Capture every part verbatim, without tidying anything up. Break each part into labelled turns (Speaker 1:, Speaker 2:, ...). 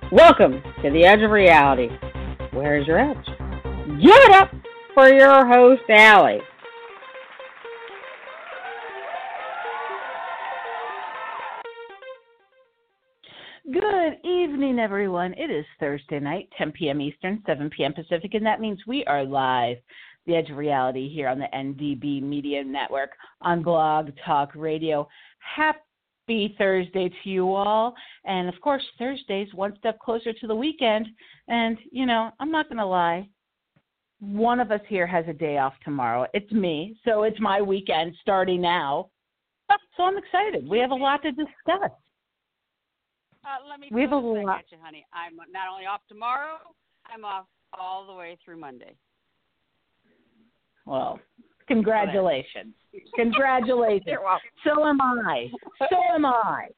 Speaker 1: Welcome to the Edge of Reality. Where's your edge? Give it up for your host, Allie.
Speaker 2: Good evening, everyone. It is Thursday night, ten p.m. Eastern, seven p.m. Pacific, and that means we are live, The Edge of Reality, here on the N D B Media Network on Blog Talk Radio. Happy Thursday to you all. And, of course, Thursday's one step closer to the weekend. And, you know, I'm not going to lie. One of us here has a day off tomorrow. It's me, so it's my weekend starting now. So I'm excited. We have a lot to discuss.
Speaker 3: Uh, let me
Speaker 2: we have a
Speaker 3: throw this
Speaker 2: lot.
Speaker 3: at you, honey. I'm not only off tomorrow, I'm off all the way through Monday.
Speaker 2: Well, congratulations. Congratulations.
Speaker 3: You're welcome.
Speaker 2: So am I. So am I.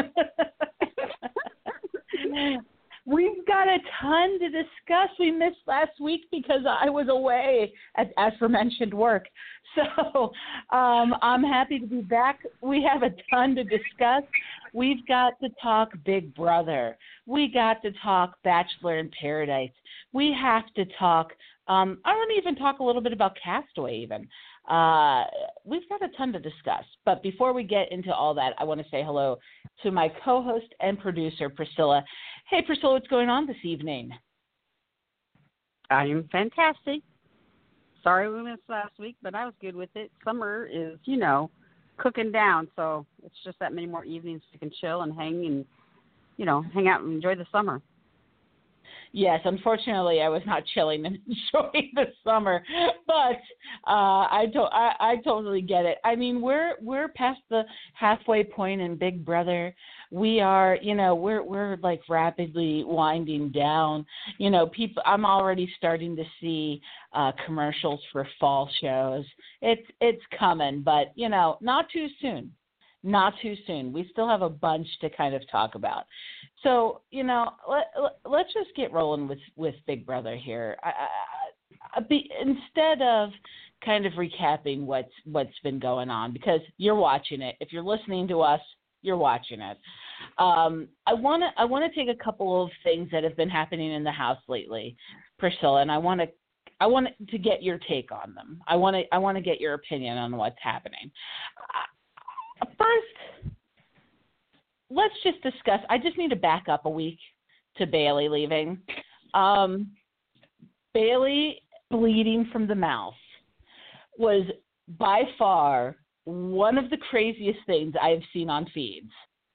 Speaker 2: We've got a ton to discuss. We missed last week because I was away at aforementioned work. So um, I'm happy to be back. We have a ton to discuss. We've got to talk Big Brother. We got to talk Bachelor in Paradise. We have to talk, um, I want to even talk a little bit about Castaway even. Uh, we've got a ton to discuss. But before we get into all that, I want to say hello to my co-host and producer, Priscilla. Hey, Priscilla, what's going on this evening?
Speaker 3: I'm fantastic. Sorry we missed last week, but I was good with it. Summer is, you know, cooking down, so it's just that many more evenings we can chill and hang and, you know, hang out and enjoy the summer.
Speaker 2: Yes, unfortunately, I was not chilling and enjoying the summer, but uh, I, to- I I totally get it. I mean, we're we're past the halfway point in Big Brother. We are, you know, we're we're like rapidly winding down. You know, people. I'm already starting to see uh, commercials for fall shows. It's it's coming, but you know, not too soon. Not too soon. We still have a bunch to kind of talk about. So, you know, let, let, let's just get rolling with, with Big Brother here. I, I, I, be, instead of kind of recapping what's what's been going on, because you're watching it. If you're listening to us, you're watching it. Um, I want to I want to take a couple of things that have been happening in the house lately, Priscilla, and I want to I want to get your take on them. I want to I want to get your opinion on what's happening. First, let's just discuss. I just need to back up a week to Bailey leaving. Um, Bailey bleeding from the mouth was by far one of the craziest things I have seen on feeds.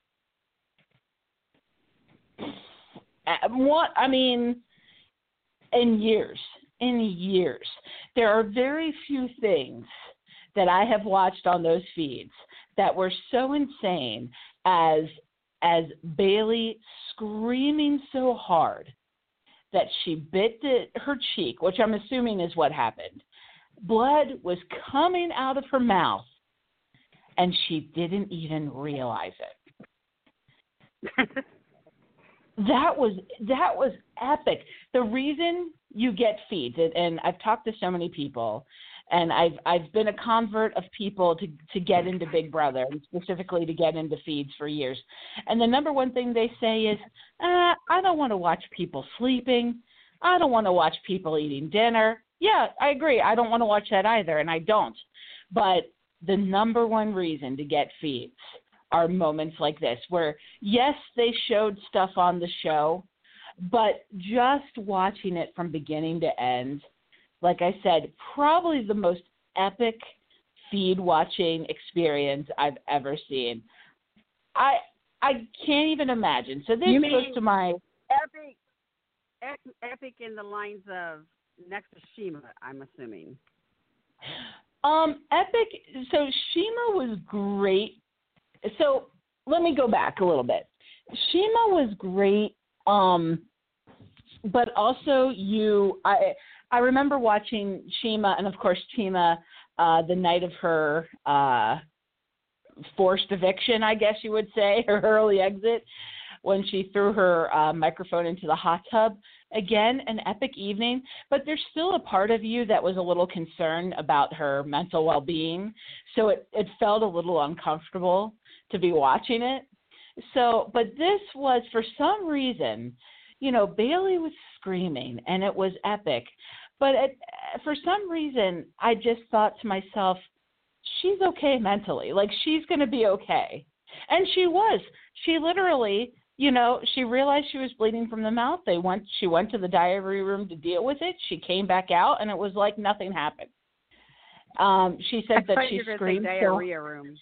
Speaker 2: What I mean, in years, in years, there are very few things that I have watched on those feeds that were so insane as as Bailey screaming so hard that she bit the, her cheek, which I'm assuming is what happened. Blood was coming out of her mouth, and she didn't even realize it. That was that was epic. The reason you get feeds, and, and I've talked to so many people, and I've I've been a convert of people to, to get into Big Brother, and specifically to get into feeds for years. And the number one thing they say is, uh, I don't want to watch people sleeping. I don't want to watch people eating dinner. Yeah, I agree. I don't want to watch that either, and I don't. But the number one reason to get feeds are moments like this where, yes, they showed stuff on the show, but just watching it from beginning to end, like I said, probably the most epic feed watching experience I've ever seen. I I can't even imagine. So this
Speaker 3: You
Speaker 2: goes
Speaker 3: mean
Speaker 2: to my
Speaker 3: epic, epic, epic in the lines of next to Shima, I'm assuming.
Speaker 2: um epic. So Shima was great. So let me go back a little bit. Shima was great, um, but also you. I I remember watching Shima, and of course Shima, uh, the night of her uh, forced eviction, I guess you would say, her early exit, when she threw her uh, microphone into the hot tub. Again, an epic evening, but there's still a part of you that was a little concerned about her mental well-being, so it, it felt a little uncomfortable to be watching it. So, but this was, for some reason, you know, Bailey was screaming, and it was epic. But it, for some reason, I just thought to myself, she's okay mentally. Like, she's going to be okay. And she was. She literally, you know, she realized she was bleeding from the mouth. They went. She went to the diary room to deal with it. She came back out, and it was like nothing happened. Um, she said
Speaker 3: I
Speaker 2: that she
Speaker 3: you were
Speaker 2: screamed.
Speaker 3: say diarrhea so, room.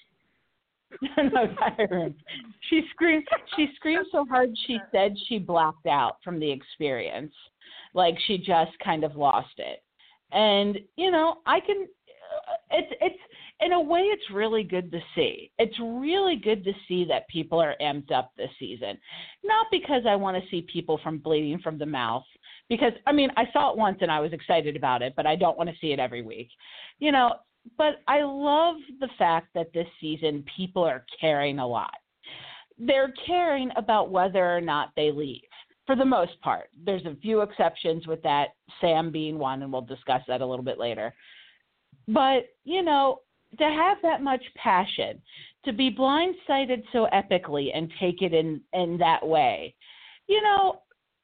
Speaker 2: no diarrhea room. She screamed. She screamed so hard. She said she blacked out from the experience. Like, she just kind of lost it. And you know, I can. It's it's in a way, it's really good to see. It's really good to see that people are amped up this season. Not because I want to see people from bleeding from the mouth, because, I mean, I saw it once and I was excited about it, but I don't want to see it every week. You know, but I love the fact that this season people are caring a lot. They're caring about whether or not they leave, for the most part. There's a few exceptions with that, Sam being one, and we'll discuss that a little bit later. But, you know, to have that much passion, to be blindsided so epically and take it in, in that way, you know,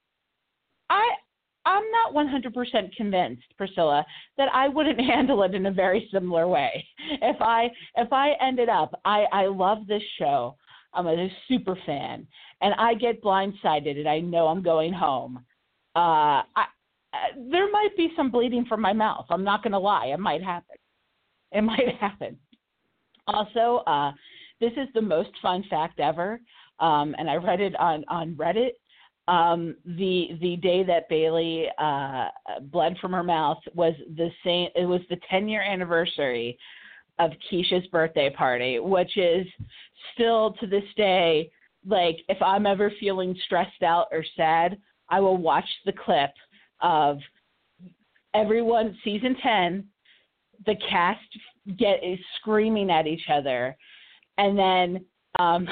Speaker 2: I, I'm not one hundred percent convinced, Priscilla, that I wouldn't handle it in a very similar way. If I if I ended up, I, I love this show. I'm a super fan, and I get blindsided and I know I'm going home. Uh, I, there might be some bleeding from my mouth. I'm not going to lie. It might happen. It might happen. Also, uh, this is the most fun fact ever, um, and I read it on, on Reddit. Um, the the day that Bailey uh, bled from her mouth was the same. It was the ten-year anniversary of Keisha's birthday party, which is still to this day, like, if I'm ever feeling stressed out or sad, I will watch the clip of everyone, season ten, the cast get is screaming at each other, and then um,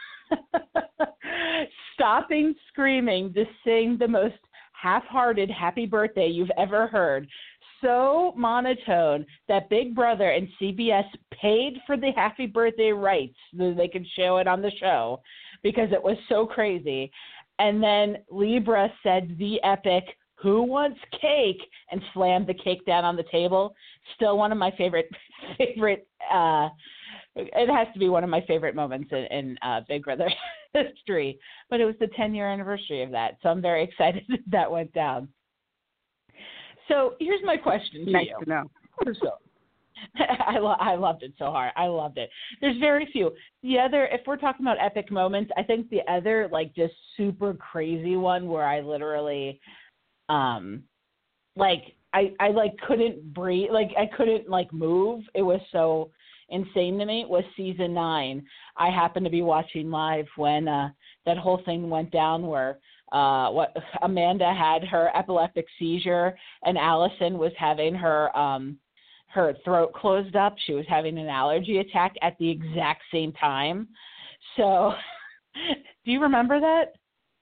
Speaker 2: stopping screaming to sing the most half-hearted happy birthday you've ever heard. So monotone that Big Brother and C B S paid for the happy birthday rights so they could show it on the show because it was so crazy. And then Libra said the epic, "Who wants cake?" and slammed the cake down on the table. Still one of my favorite, favorite, uh, it has to be one of my favorite moments in, in uh, Big Brother history. But it was the ten-year anniversary of that, so I'm very excited that that went down. So here's my question to
Speaker 3: nice
Speaker 2: you.
Speaker 3: To know.
Speaker 2: So, I, lo- I loved it so hard. I loved it. There's very few. The other, if we're talking about epic moments, I think the other, like, just super crazy one where I literally – Um, like I, I like couldn't breathe, like I couldn't like move. It was so insane to me. It was season nine. I happened to be watching live when uh, that whole thing went down where uh, what Amanda had her epileptic seizure and Allison was having her um, her throat closed up. She was having an allergy attack at the exact same time. So, do you remember that?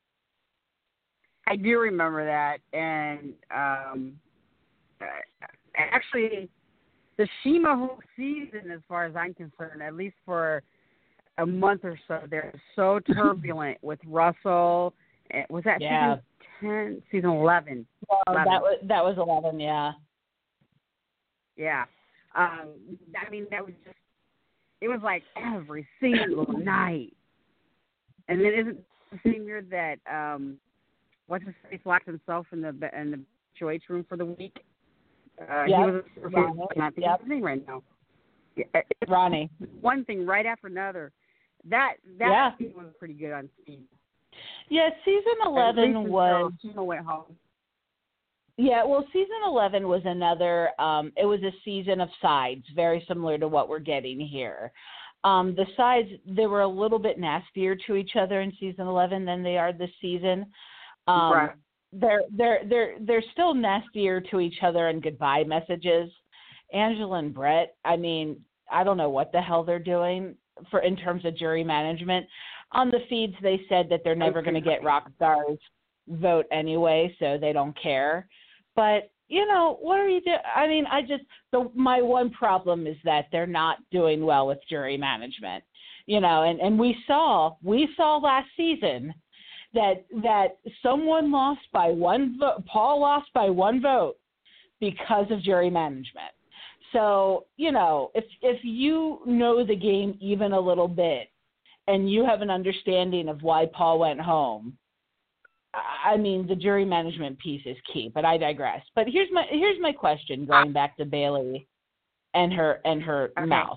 Speaker 3: I do remember that, and um, actually, the Shima whole season, as far as I'm concerned, at least for a month or so, they're so turbulent with Russell. Was that
Speaker 2: yeah.
Speaker 3: season ten? Season eleven?
Speaker 2: Well,
Speaker 3: eleven.
Speaker 2: that was that was eleven, yeah.
Speaker 3: Yeah. Um, I mean, that was just, it was like every single night. And then isn't the same year that, um, what's his face locked himself in the in the H O H room for the week? Uh,
Speaker 2: yep.
Speaker 3: He was
Speaker 2: Ronnie.
Speaker 3: I can't think
Speaker 2: Yep.
Speaker 3: of his name right now.
Speaker 2: Ronnie.
Speaker 3: One thing right after another. That that
Speaker 2: yeah.
Speaker 3: season was pretty good on speed.
Speaker 2: Yeah, season eleven was.
Speaker 3: People went home.
Speaker 2: Yeah, well, season eleven was another. Um, it was a season of sides, very similar to what we're getting here. Um, the sides, they were a little bit nastier to each other in season eleven than they are this season. Um,
Speaker 3: right.
Speaker 2: They're they're they're they're still nastier to each other in goodbye messages. Angela and Brett, I mean, I don't know what the hell they're doing for in terms of jury management. On the feeds, they said that they're never going to get Rockstar's vote anyway, so they don't care. But you know, what are you doing? I mean, I just the my one problem is that they're not doing well with jury management. You know, and and we saw we saw last season that that someone lost by one vote. Paul lost by one vote because of jury management. So, you know, if if you know the game even a little bit and you have an understanding of why Paul went home, I mean, the jury management piece is key, but I digress. But here's my here's my question, going back to Bailey and her and her
Speaker 3: okay.
Speaker 2: mouth.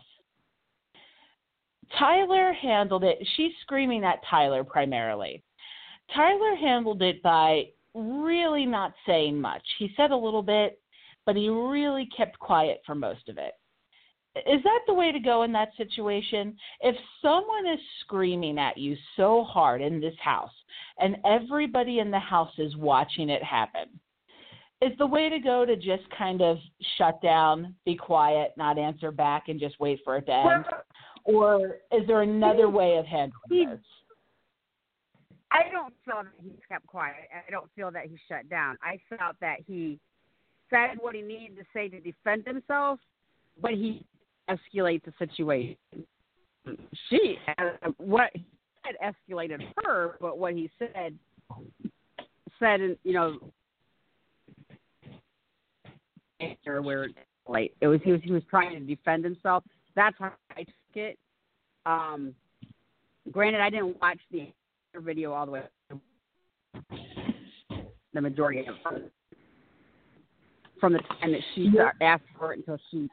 Speaker 2: Tyler handled it. She's screaming at Tyler primarily. Tyler handled it by really not saying much. He said a little bit, but he really kept quiet for most of it. Is that the way to go in that situation? If someone is screaming at you so hard in this house and everybody in the house is watching it happen, is the way to go to just kind of shut down, be quiet, not answer back, and just wait for it to end? Or is there another way of handling
Speaker 3: he,
Speaker 2: this?
Speaker 3: I don't feel that he kept quiet. I don't feel that he shut down. I felt that he said what he needed to say to defend himself, but he escalated the situation. She, uh, what he said escalated her, but what he said, said, you know, where like it was, he was, he was trying to defend himself. That's how I took it. Um, granted, I didn't watch the video all the way, the majority of it, from the time that she asked for it until she.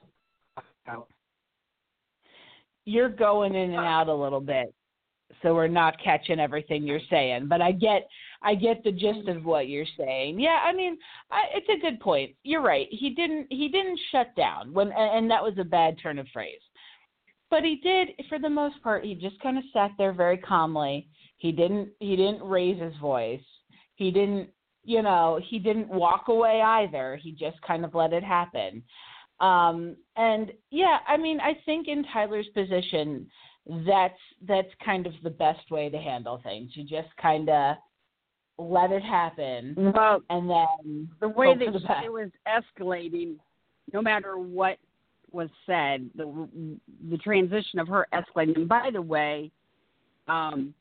Speaker 2: You're going in and out a little bit, so we're not catching everything you're saying. But I get, I get the gist of what you're saying. Yeah, I mean, I, it's a good point. You're right. He didn't, he didn't shut down when, and that was a bad turn of phrase. But he did, for the most part, he just kind of sat there very calmly. He didn't, he didn't raise his voice. He didn't, you know, he didn't walk away either. He just kind of let it happen. Um, and yeah, I mean, I think in Tyler's position, that's that's kind of the best way to handle things. You just kind of let it happen,
Speaker 3: well,
Speaker 2: and then
Speaker 3: the way
Speaker 2: that
Speaker 3: the, it was escalating, no matter what was said, the the transition of her escalating. And by the way, um,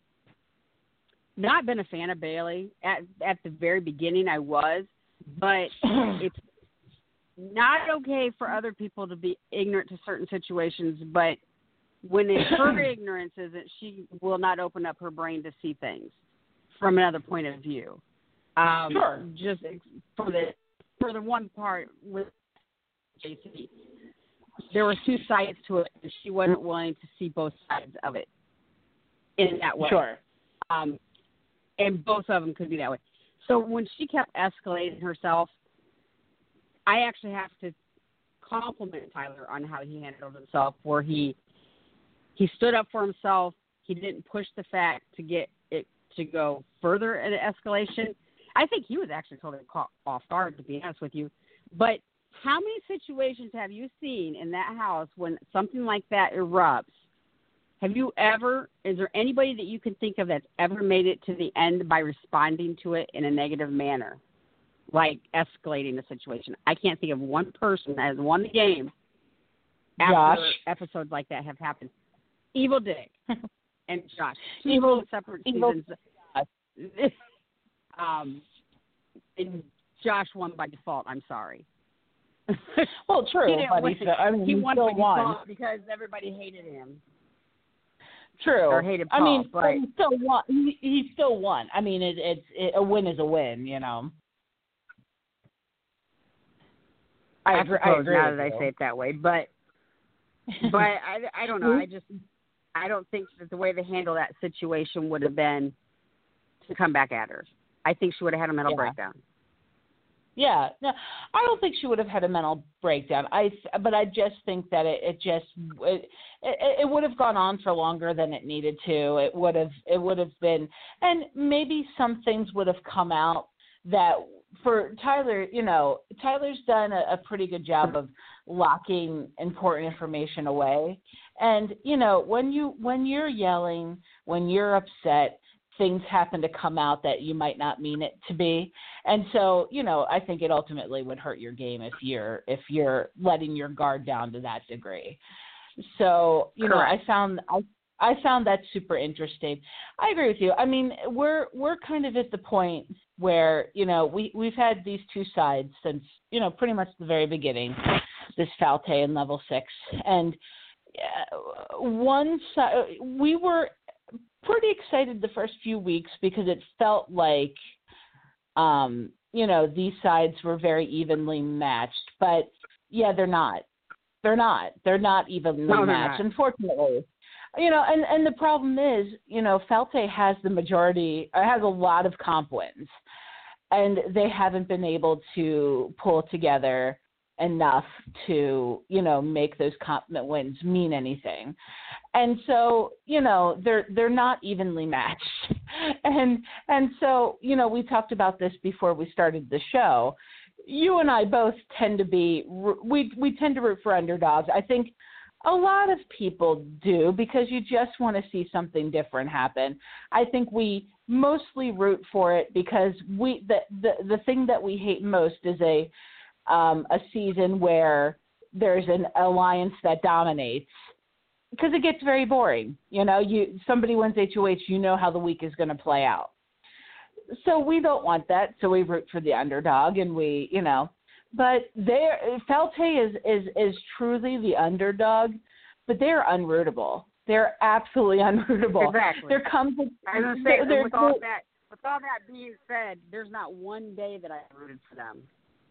Speaker 3: not been a fan of Bailey at at the very beginning. I was, but it's not okay for other people to be ignorant to certain situations, but when it's her ignorance is that she will not open up her brain to see things from another point of view. Um,
Speaker 2: sure.
Speaker 3: Just for the for the one part with J C, there were two sides to it, and she wasn't willing to see both sides of it in that way.
Speaker 2: Sure.
Speaker 3: Um, and both of them could be that way. So when she kept escalating herself, I actually have to compliment Tyler on how he handled himself, where he he stood up for himself. He didn't push the fact to get it to go further in escalation. I think he was actually totally caught off guard, to be honest with you. But how many situations have you seen in that house when something like that erupts? Have you ever, is there anybody that you can think of that's ever made it to the end by responding to it in a negative manner? Like escalating the situation. I can't think of one person that has won the game after
Speaker 2: Josh.
Speaker 3: episodes like that have happened. Evil Dick and Josh. Two
Speaker 2: Evil,
Speaker 3: separate
Speaker 2: evil,
Speaker 3: seasons. um, and Josh won by default. I'm sorry.
Speaker 2: Well, true.
Speaker 3: he didn't
Speaker 2: but
Speaker 3: win.
Speaker 2: He, still, I mean,
Speaker 3: he
Speaker 2: he
Speaker 3: won
Speaker 2: still
Speaker 3: by
Speaker 2: won.
Speaker 3: default because everybody hated him.
Speaker 2: True.
Speaker 3: Or hated Paul,
Speaker 2: I mean,
Speaker 3: but
Speaker 2: he still won. He, he still won. I mean, it, it's it, a win is a win, you know. I
Speaker 3: I
Speaker 2: agree.
Speaker 3: suppose
Speaker 2: I agree
Speaker 3: now
Speaker 2: with
Speaker 3: that
Speaker 2: you.
Speaker 3: I say it that way, but but I, I don't know. I just I don't think that the way they handle that situation would have been to come back at her. I think she would have had a mental
Speaker 2: Yeah.
Speaker 3: breakdown.
Speaker 2: Yeah, no, I don't think she would have had a mental breakdown. I, but I just think that it, it just it, it, it would have gone on for longer than it needed to. It would have it would have been, and maybe some things would have come out that for Tyler, you know, Tyler's done a, a pretty good job of locking important information away. And you know, when you when you're yelling, when you're upset, things happen to come out that you might not mean it to be. And so, you know, I think it ultimately would hurt your game if you're if you're letting your guard down to that degree. So, you
Speaker 3: Correct.
Speaker 2: know, I found I I found that super interesting. I agree with you. I mean, we're we're kind of at the point where, you know, we, we've had these two sides since, you know, pretty much the very beginning, this Falte and Level six. And uh, one side, we were pretty excited the first few weeks because it felt like, um, you know, these sides were very evenly matched. But, yeah, they're not. They're not. They're not evenly
Speaker 3: no,
Speaker 2: matched,
Speaker 3: not.
Speaker 2: unfortunately. You know, and, and the problem is, you know, Falte has the majority, has a lot of comp wins, and they haven't been able to pull together enough to, you know, make those comp wins mean anything. And so, you know, they're they're not evenly matched. and and so, you know, we talked about this before we started the show. You and I both tend to be, we we tend to root for underdogs. I think a lot of people do because you just want to see something different happen. I think we mostly root for it because we the the, the thing that we hate most is a um, a season where there's an alliance that dominates because it gets very boring. You know, you somebody wins H O H, you know how the week is going to play out. So we don't want that. So we root for the underdog, and we, you know. But they're, Falte is, is, is truly the underdog, but they're unrootable. They're absolutely unrootable.
Speaker 3: Exactly.
Speaker 2: There comes a,
Speaker 3: I was going to say,
Speaker 2: there,
Speaker 3: with all that, with all that being said, there's not one day that I rooted for them.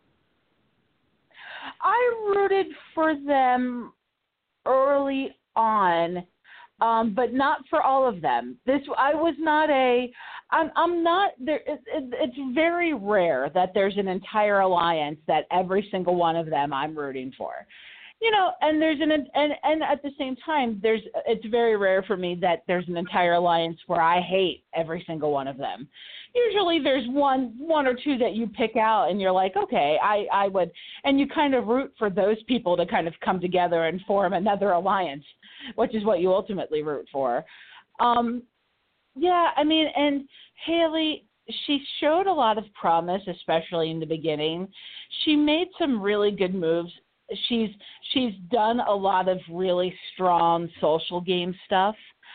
Speaker 2: I rooted for them early on, um, but not for all of them. This I was not a. I'm, I'm not there. It, it, it's very rare that there's an entire alliance that every single one of them I'm rooting for, you know. And there's an and and at the same time, there's it's very rare for me that there's an entire alliance where I hate every single one of them. Usually, there's one one or two that you pick out, and you're like, okay, I I would, and you kind of root for those people to kind of come together and form another alliance, which is what you ultimately root for. Um, Yeah, I mean, and Haley, she showed a lot of promise, especially in the beginning. She made some really good moves. She's she's done a lot of really strong social game stuff.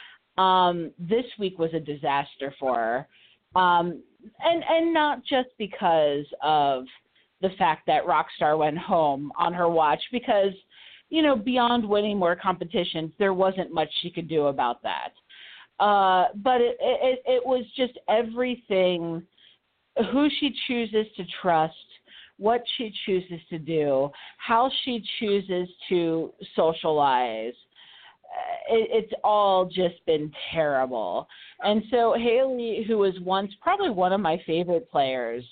Speaker 2: Um, this week was a disaster for her, um, and and not just because of the fact that Rockstar went home on her watch, because, you know, beyond winning more competitions, there wasn't much she could do about that. Uh, but it, it, it was just everything, who she chooses to trust, what she chooses to do, how she chooses to socialize. It, it's all just been terrible. And so Haley, who was once probably one of my favorite players,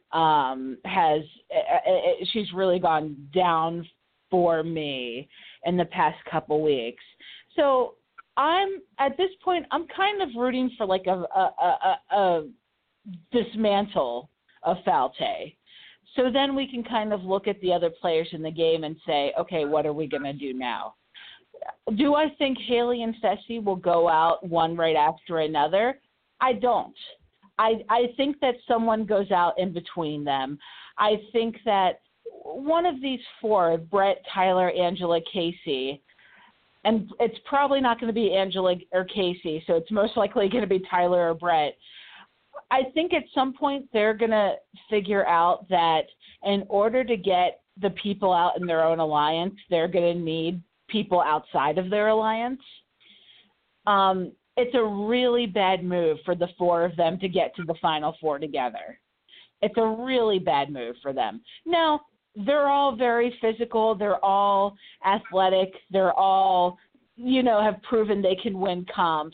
Speaker 2: um, has she's really gone down for me in the past couple weeks. So I'm at this point, I'm kind of rooting for like a, a, a, a dismantle of Falte. So then we can kind of look at the other players in the game and say, okay, what are we going to do now? Do I think Haley and Fessy will go out one right after another? I don't. I, I think that someone goes out in between them. I think that one of these four, Brett, Tyler, Angela, Casey, and it's probably not going to be Angela or Casey, so it's most likely going to be Tyler or Brett. I think at some point they're going to figure out that in order to get the people out in their own alliance, they're going to need people outside of their alliance. Um, it's a really bad move for the four of them to get to the Final Four together. It's a really bad move for them. Now, they're all very physical. They're all athletic. They're all, you know, have proven they can win comps.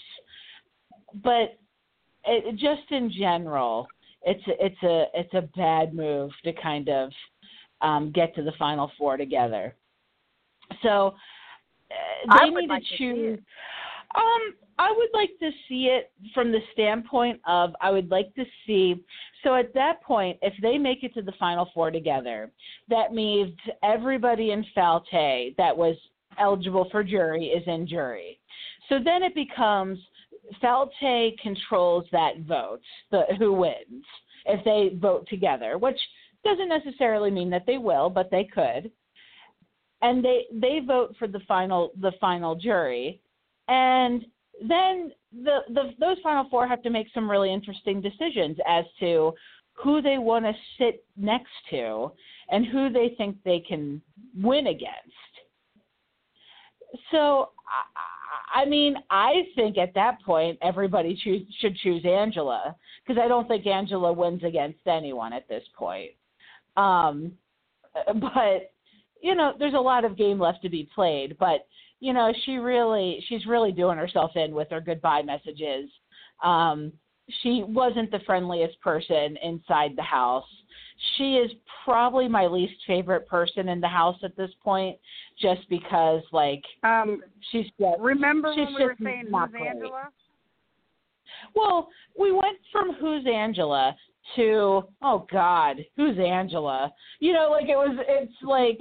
Speaker 2: But it, just in general, it's a, it's a it's a bad move to kind of um, get to the Final Four together. So uh, they need
Speaker 3: like
Speaker 2: to
Speaker 3: to
Speaker 2: choose. Um, I would like to see it from the standpoint of I would like to see. So at that point, if they make it to the Final Four together, that means everybody in Falte that was eligible for jury is in jury. So then it becomes Falte controls that vote, the who wins, if they vote together, which doesn't necessarily mean that they will, but they could. And they, they vote for the final the final jury. And then the, the those Final Four have to make some really interesting decisions as to who they want to sit next to and who they think they can win against. So, I, I mean, I think at that point everybody choose, should choose Angela, because I don't think Angela wins against anyone at this point. Um, but, you know, there's a lot of game left to be played. But, you know, she really, she's really doing herself in with her goodbye messages. Um, she wasn't the friendliest person inside the house. She is probably my least favorite person in the house at this point, just because, like,
Speaker 3: um,
Speaker 2: she's just,
Speaker 3: remember
Speaker 2: she's
Speaker 3: when we were
Speaker 2: just
Speaker 3: saying
Speaker 2: not
Speaker 3: who's
Speaker 2: great.
Speaker 3: Angela?
Speaker 2: Well, we went from who's Angela to, oh God, who's Angela? You know, like it was, it's like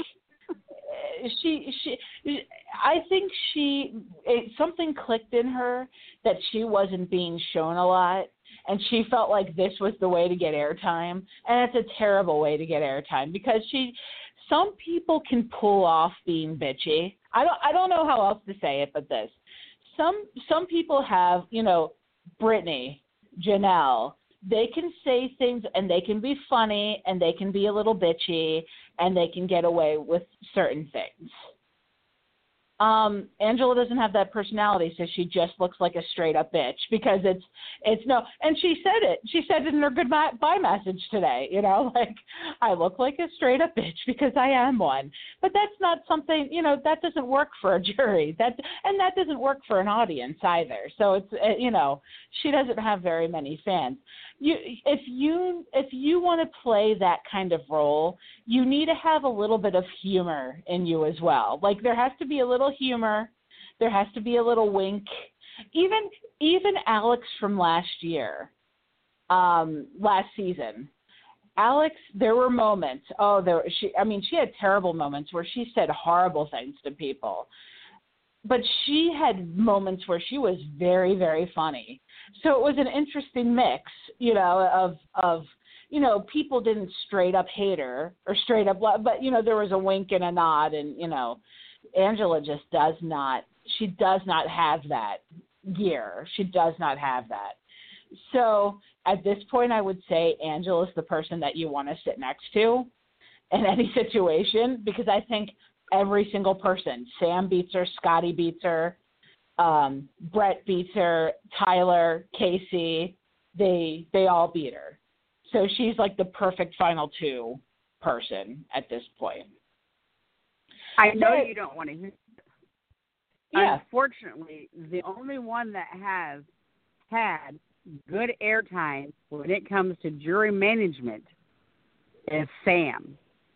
Speaker 2: she, she, I think she, it, something clicked in her that she wasn't being shown a lot. And she felt like this was the way to get airtime. And it's a terrible way to get airtime, because she, some people can pull off being bitchy. I don't, I don't know how else to say it, but this, some, some people have, you know, Brittany, Janelle, they can say things and they can be funny and they can be a little bitchy and they can get away with certain things. Um, Angela doesn't have that personality, so she just looks like a straight up bitch, because it's, it's no, and she said it, she said it in her goodbye message today, you know, like, I look like a straight up bitch because I am one. But that's not something, you know, that doesn't work for a jury, that, and that doesn't work for an audience either. So it's, you know, she doesn't have very many fans. You, if you, if you want to play that kind of role, you need to have a little bit of humor in you as well. Like, there has to be a little humor. There has to be a little wink. Even, even Alex from last year, um, last season, Alex, there were moments. Oh, there, she, I mean, she had terrible moments where she said horrible things to people. But she had moments where she was very, very funny. So it was an interesting mix, you know, of, of, you know, people didn't straight up hate her or straight up, but, you know, there was a wink and a nod, and, you know, Angela just does not, she does not have that gear. She does not have that. So at this point, I would say Angela's the person that you want to sit next to in any situation, because I think every single person, Sam beats her, Scotty beats her, um, Brett beats her, Tyler, Casey, they they all beat her. So she's like the perfect final two person at this point.
Speaker 3: I know but, you don't want to hear.
Speaker 2: Yeah.
Speaker 3: Unfortunately, the only one that has had good airtime when it comes to jury management is Sam.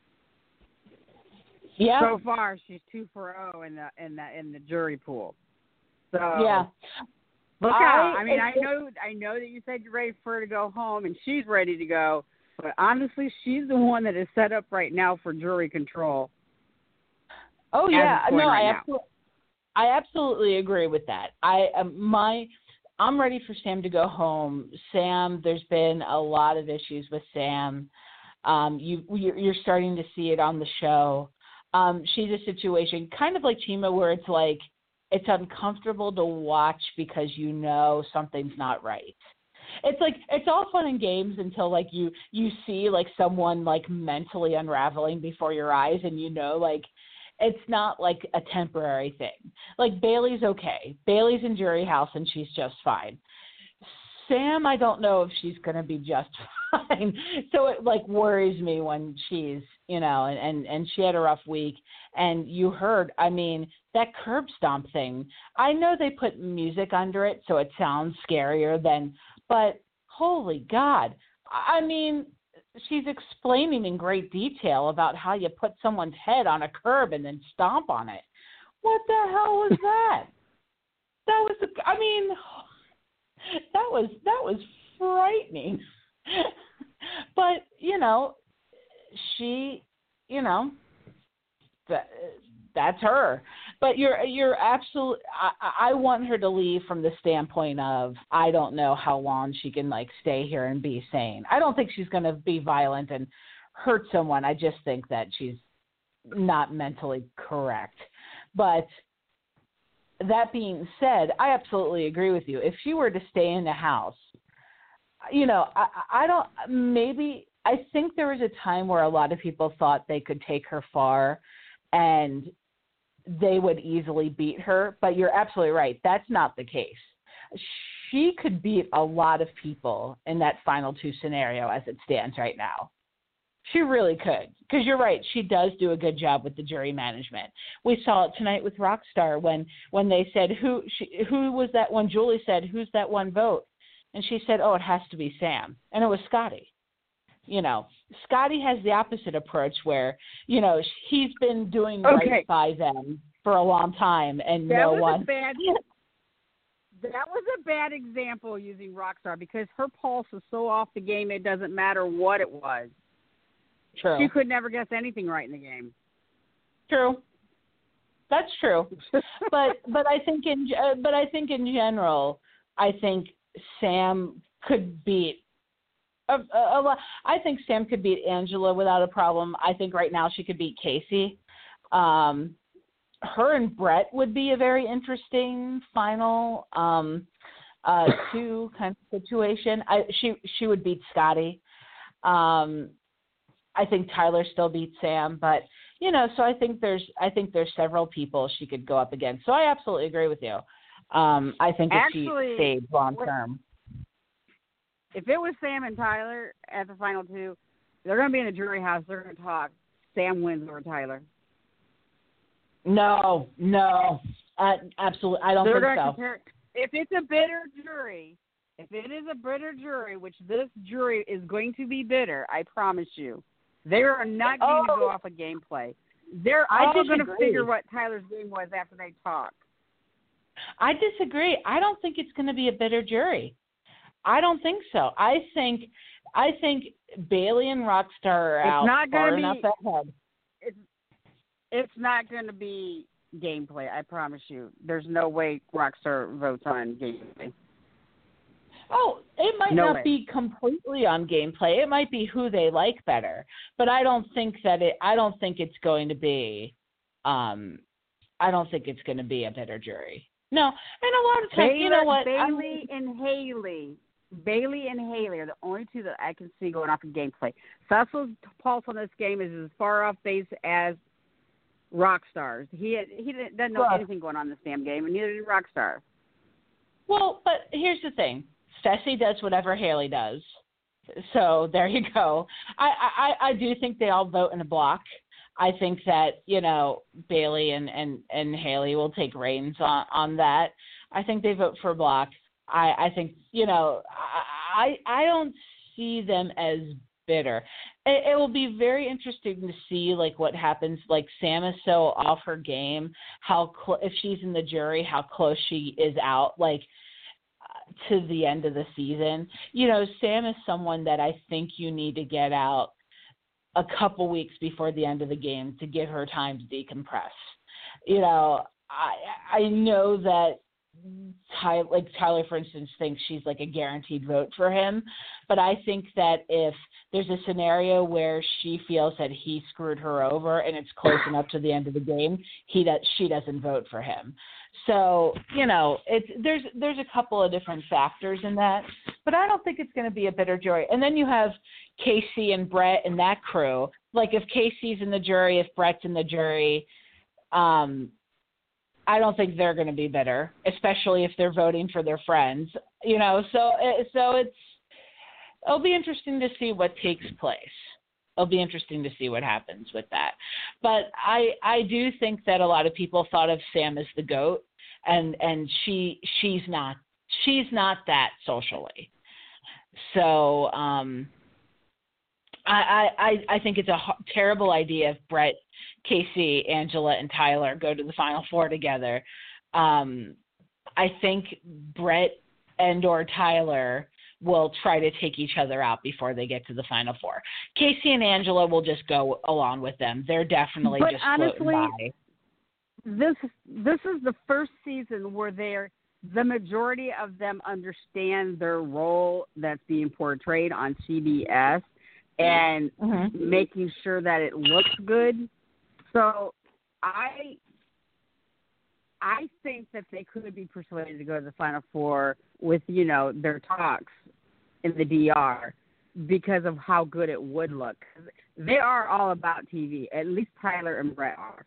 Speaker 2: Yeah.
Speaker 3: So far, she's two for zero in the in the in the jury pool. So
Speaker 2: yeah.
Speaker 3: Look out! I, I mean, I know I know that you said you're ready for her to go home, and she's ready to go. But honestly, she's the one that is set up right now for jury control.
Speaker 2: Oh yeah, no,
Speaker 3: right
Speaker 2: I absolutely, I absolutely agree with that. I um, my, I'm ready for Sam to go home. Sam, there's been a lot of issues with Sam. Um, you you're, you're starting to see it on the show. Um, she's a situation kind of like Chima, where it's like it's uncomfortable to watch because you know something's not right. It's like it's all fun and games until like you you see like someone like mentally unraveling before your eyes, and you know like it's not like a temporary thing. Like Bailey's okay. Bailey's in jury house and she's just fine. Sam, I don't know if she's going to be just fine. So it like worries me when she's, you know, and, and, and she had a rough week. And you heard, I mean, that curb stomp thing, I know they put music under it so it sounds scarier than, but holy God. I mean, she's explaining in great detail about how you put someone's head on a curb and then stomp on it. What the hell was that? That was, a, I mean, that was, that was frightening. But, you know, she, you know, that, that's her. But you're, you're absolutely, I, I want her to leave from the standpoint of, I don't know how long she can like stay here and be sane. I don't think she's going to be violent and hurt someone. I just think that she's not mentally correct. But that being said, I absolutely agree with you. If she were to stay in the house, you know, I, I don't, maybe, I think there was a time where a lot of people thought they could take her far and they would easily beat her, but you're absolutely right. That's not the case. She could beat a lot of people in that final two scenario as it stands right now. She really could, because you're right. She does do a good job with the jury management. We saw it tonight with Rockstar when, when they said, who she, who was that one? Julie said, who's that one vote? And she said, oh, it has to be Sam. And it was Scotty. You know, Scotty has the opposite approach where, you know, he's been doing
Speaker 3: okay.
Speaker 2: right by them for a long time, and
Speaker 3: that
Speaker 2: no
Speaker 3: was
Speaker 2: one.
Speaker 3: A bad, that was a bad example using Rockstar because her pulse is so off the game it doesn't matter what it was.
Speaker 2: True.
Speaker 3: She could never guess anything right in the game.
Speaker 2: True. That's true. but but I think in uh, but I think in general, I think Sam could beat. A, a, a lot. I think Sam could beat Angela without a problem. I think right now she could beat Casey. Um, her and Brett would be a very interesting final um, uh, two kind of situation. I, she she would beat Scotty. Um, I think Tyler still beats Sam, but you know, so I think there's I think there's several people she could go up against. So I absolutely agree with you. Um, I think if
Speaker 3: Actually,
Speaker 2: she stayed long term.
Speaker 3: If it was Sam and Tyler at the final two, they're going to be in the jury house. They're going to talk. Sam wins over Tyler.
Speaker 2: No, no, uh, absolutely. I don't
Speaker 3: they're
Speaker 2: think so.
Speaker 3: Compare, if it's a bitter jury, if it is a bitter jury, which this jury is going to be bitter, I promise you, they are not going
Speaker 2: oh,
Speaker 3: to go off of gameplay. They're
Speaker 2: I
Speaker 3: all going to
Speaker 2: disagree.
Speaker 3: figure what Tyler's game was after they talk.
Speaker 2: I disagree. I don't think it's going to be a bitter jury. I don't think so. I think I think Bailey and Rockstar are
Speaker 3: it's
Speaker 2: out
Speaker 3: not
Speaker 2: far
Speaker 3: be,
Speaker 2: enough ahead.
Speaker 3: It's, it's not going to be gameplay, I promise you. There's no way Rockstar votes on gameplay.
Speaker 2: Oh, it might
Speaker 3: no
Speaker 2: not
Speaker 3: way.
Speaker 2: be completely on gameplay. It might be who they like better. But I don't think that it I don't think it's going to be um I don't think it's going to be a bitter jury. No. And a lot of times,
Speaker 3: Bailey,
Speaker 2: you know what?
Speaker 3: Bailey
Speaker 2: I'm,
Speaker 3: and Haley Bailey and Haley are the only two that I can see going off of gameplay. Cecil's pulse on this game is as far off base as Rockstar's. He he doesn't know
Speaker 2: well,
Speaker 3: anything going on in this damn game, and neither did Rockstar.
Speaker 2: Well, but here's the thing. Ceci does whatever Haley does. So there you go. I, I, I do think they all vote in a block. I think that, you know, Bailey and, and, and Haley will take reins on, on that. I think they vote for a block. I, I think, you know, I I don't see them as bitter. It, it will be very interesting to see, like, what happens. Like, Sam is so off her game, how cl- if she's in the jury, how close she is out, like, uh, to the end of the season. You know, Sam is someone that I think you need to get out a couple weeks before the end of the game to give her time to decompress. You know, I I know that Tyler, like Tyler, for instance, thinks she's like a guaranteed vote for him, but I think that if there's a scenario where she feels that he screwed her over and it's close enough to the end of the game, he that she doesn't vote for him. So, you know, it's there's there's a couple of different factors in that, but I don't think it's going to be a bitter jury. And then you have Casey and Brett and that crew. Like if Casey's in the jury, if Brett's in the jury, um, I don't think they're going to be bitter, especially if they're voting for their friends. You know, so so it's it'll be interesting to see what takes place. It'll be interesting to see what happens with that. But I I do think that a lot of people thought of Sam as the GOAT, and and she she's not she's not that socially. So um, I, I I think it's a terrible idea if Brett, Casey, Angela, and Tyler go to the Final Four together. Um, I think Brett and or Tyler will try to take each other out before they get to the Final Four. Casey and Angela will just go along with them. They're definitely
Speaker 3: but
Speaker 2: just
Speaker 3: honestly,
Speaker 2: floating by.
Speaker 3: This this is the first season where they're the majority of them understand their role that's being portrayed on C B S and
Speaker 2: mm-hmm.
Speaker 3: making sure that it looks good. So I I think that they could be persuaded to go to the Final Four with, you know, their talks in the D R because of how good it would look. They are all about T V. At least Tyler and Brett are.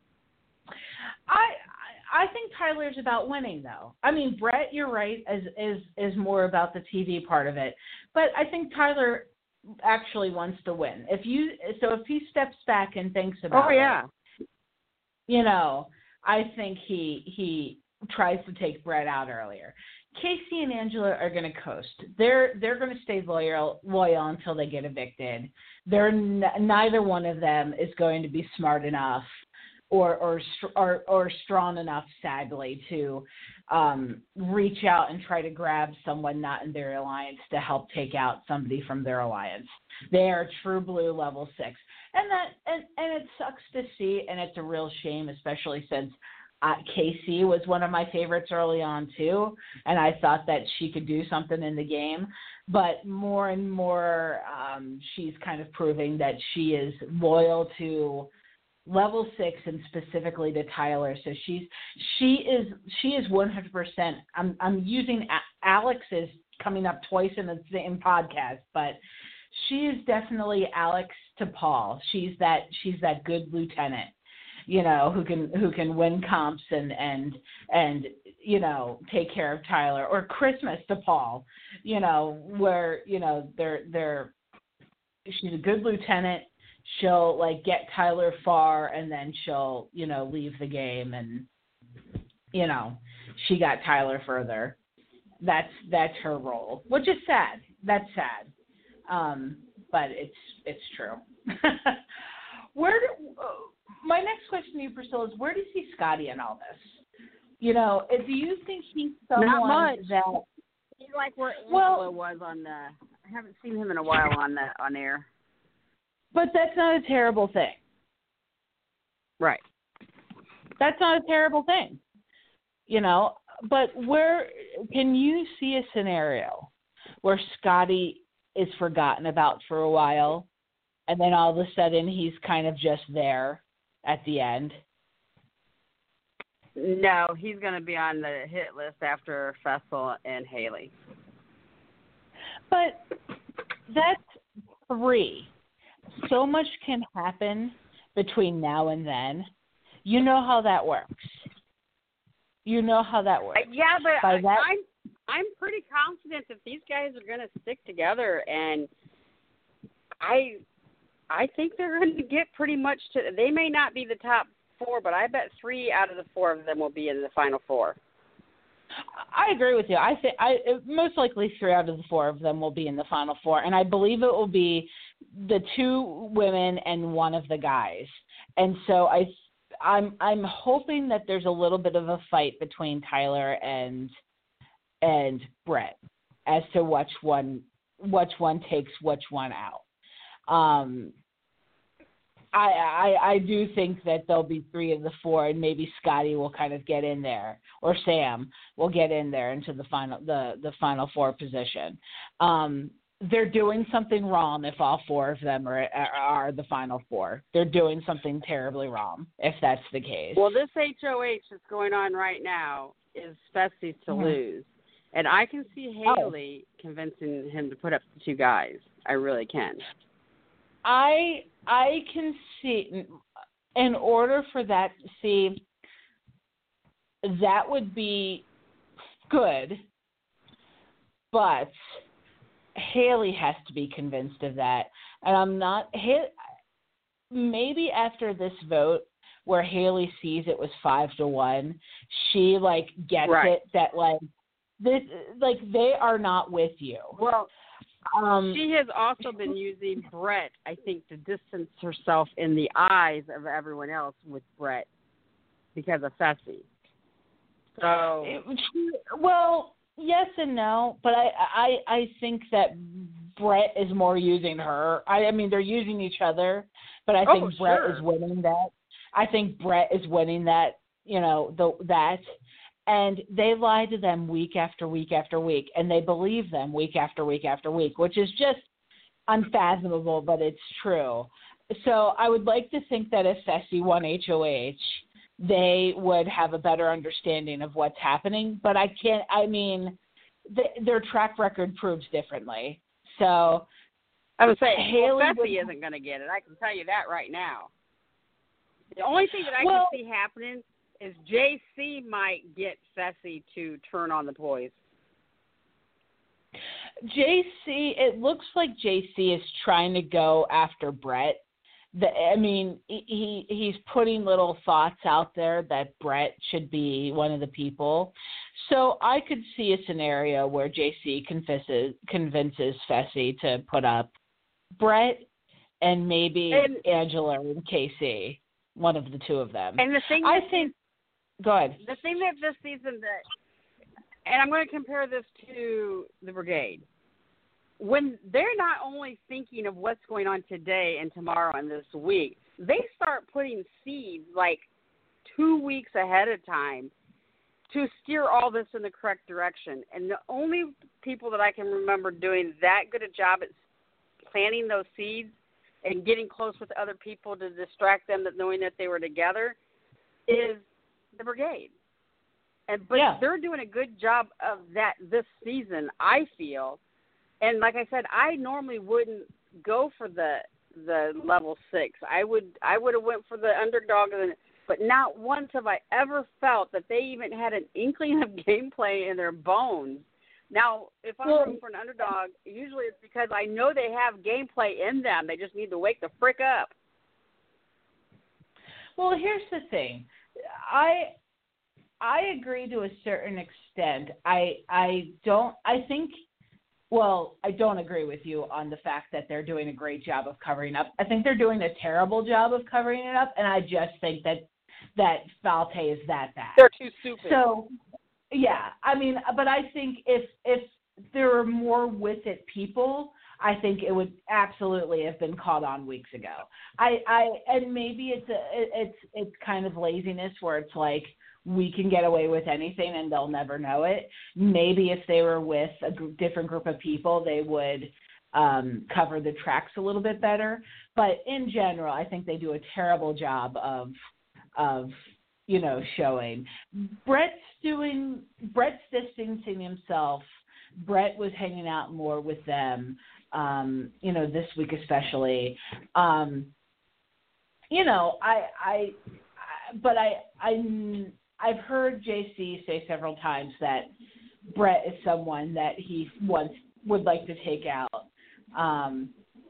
Speaker 2: I I think Tyler's about winning, though. I mean, Brett, you're right, is is is more about the T V part of it. But I think Tyler actually wants to win. If you so if he steps back and thinks about
Speaker 3: oh, yeah.
Speaker 2: it, you know, I think he he tries to take Brett out earlier. Casey and Angela are going to coast. They're they're going to stay loyal loyal until they get evicted. They're n- neither one of them is going to be smart enough or or or, or strong enough, sadly, to um, reach out and try to grab someone not in their alliance to help take out somebody from their alliance. They are true blue level six, and that and, and it sucks to see, and it's a real shame, especially since Uh, Casey was one of my favorites early on, too, and I thought that she could do something in the game. But more and more, um, she's kind of proving that she is loyal to level six and specifically to Tyler. So she's she is she is one hundred percent. I'm I'm using Alex is coming up twice in the same podcast, but she is definitely Alex to Paul. She's that she's that good lieutenant, you know, who can who can win comps and and and you know take care of Tyler, or Christmas to Paul, you know, where you know they're they're she's a good lieutenant. She'll like get Tyler far, and then she'll you know leave the game, and you know she got Tyler further. That's that's her role, which is sad. That's sad, um, but it's it's true. Where do, uh, my next question to you, Priscilla, is where do you see Scotty in all this? You know, do you think he's someone
Speaker 3: Not much.
Speaker 2: that
Speaker 3: He's like where Angela
Speaker 2: well,
Speaker 3: was on the. I haven't seen him in a while on the on air.
Speaker 2: But that's not a terrible thing.
Speaker 3: Right.
Speaker 2: That's not a terrible thing. You know, but where can you see a scenario where Scotty is forgotten about for a while, and then all of a sudden he's kind of just there at the end?
Speaker 3: No, he's going to be on the hit list after Fessel and Haley.
Speaker 2: But that's three. So much can happen between now and then. You know how that works. You know how that works.
Speaker 3: Uh, yeah, but
Speaker 2: By
Speaker 3: I,
Speaker 2: that,
Speaker 3: I'm I'm pretty confident that these guys are going to stick together, and I I think they're going to get pretty much to. They may not be the top four, but I bet three out of the four of them will be in the Final Four.
Speaker 2: I agree with you. I think I most likely three out of the four of them will be in the Final Four, and I believe it will be the two women and one of the guys. And so I, I'm I'm hoping that there's a little bit of a fight between Tyler and and Brett as to which one which one takes which one out. Um, I, I I do think that there'll be three of the four, and maybe Scotty will kind of get in there, or Sam will get in there into the final the, the final four position. Um, they're doing something wrong if all four of them are are the final four. They're doing something terribly wrong if that's the case.
Speaker 3: Well, this H O H that's going on right now is Fessie's to mm-hmm. lose, and I can see Haley oh. convincing him to put up the two guys. I really can.
Speaker 2: I I can see, in order for that, see, that would be good, but Haley has to be convinced of that. And I'm not, maybe after this vote where Haley sees it was five to one, she, like, gets
Speaker 3: right.
Speaker 2: it that, like, this, like, they are not with you.
Speaker 3: Well,
Speaker 2: Um,
Speaker 3: she has also been using Brett, I think, to distance herself in the eyes of everyone else with Brett because of Fessy. So,
Speaker 2: it, well, yes and no, but I, I, I think that Brett is more using her. I, I mean, they're using each other, but I think
Speaker 3: oh,
Speaker 2: Brett
Speaker 3: sure.
Speaker 2: is winning that. I think Brett is winning that. You know, the that. And they lie to them week after week after week, and they believe them week after week after week, which is just unfathomable, but it's true. So I would like to think that if Fessy won H O H, they would have a better understanding of what's happening. But I can't, I mean, the, their track record proves differently. So
Speaker 3: I would say
Speaker 2: Haley
Speaker 3: well, Fessy
Speaker 2: would,
Speaker 3: isn't going to get it. I can tell you that right now. The only thing that I
Speaker 2: well,
Speaker 3: can see happening is J C might get Fessy to turn on the boys.
Speaker 2: J C, it looks like J C is trying to go after Brett. The, I mean, he he's putting little thoughts out there that Brett should be one of the people. So I could see a scenario where J C convinces convinces Fessy to put up Brett and maybe
Speaker 3: and,
Speaker 2: Angela and K C, one of the two of them.
Speaker 3: And the thing
Speaker 2: I
Speaker 3: that,
Speaker 2: think, go ahead.
Speaker 3: The thing that this season that, and I'm going to compare this to the Brigade. When they're not only thinking of what's going on today and tomorrow and this week, they start putting seeds like two weeks ahead of time to steer all this in the correct direction. And the only people that I can remember doing that good a job at planting those seeds and getting close with other people to distract them, that knowing that they were together, is the Brigade. And but
Speaker 2: yeah.
Speaker 3: they're doing a good job of that this season, I feel. And like I said, I normally wouldn't go for the the level six. I would I would have went for the underdog, but not once have I ever felt that they even had an inkling of gameplay in their bones. Now, if I'm rooting for an underdog, usually it's because I know they have gameplay in them. They just need to wake the frick up.
Speaker 2: Well, here's the thing. I I agree to a certain extent. I I don't I think well, I don't agree with you on the fact that they're doing a great job of covering up. I think they're doing a terrible job of covering it up, and I just think that that Falte is that bad.
Speaker 3: They're too stupid.
Speaker 2: So, yeah, I mean, but I think if if there were more with it people, I think it would absolutely have been caught on weeks ago. I, I and maybe it's a it's it's kind of laziness where it's like, we can get away with anything and they'll never know it. Maybe if they were with a group, different group of people, they would um, cover the tracks a little bit better. But in general, I think they do a terrible job of, of you know, showing. Brett's doing, Brett's distancing himself. Brett was hanging out more with them, um, you know, this week especially. Um, you know, I, I, I but I, I, I've heard J C say several times that Brett is someone that he wants would like to take out. Um,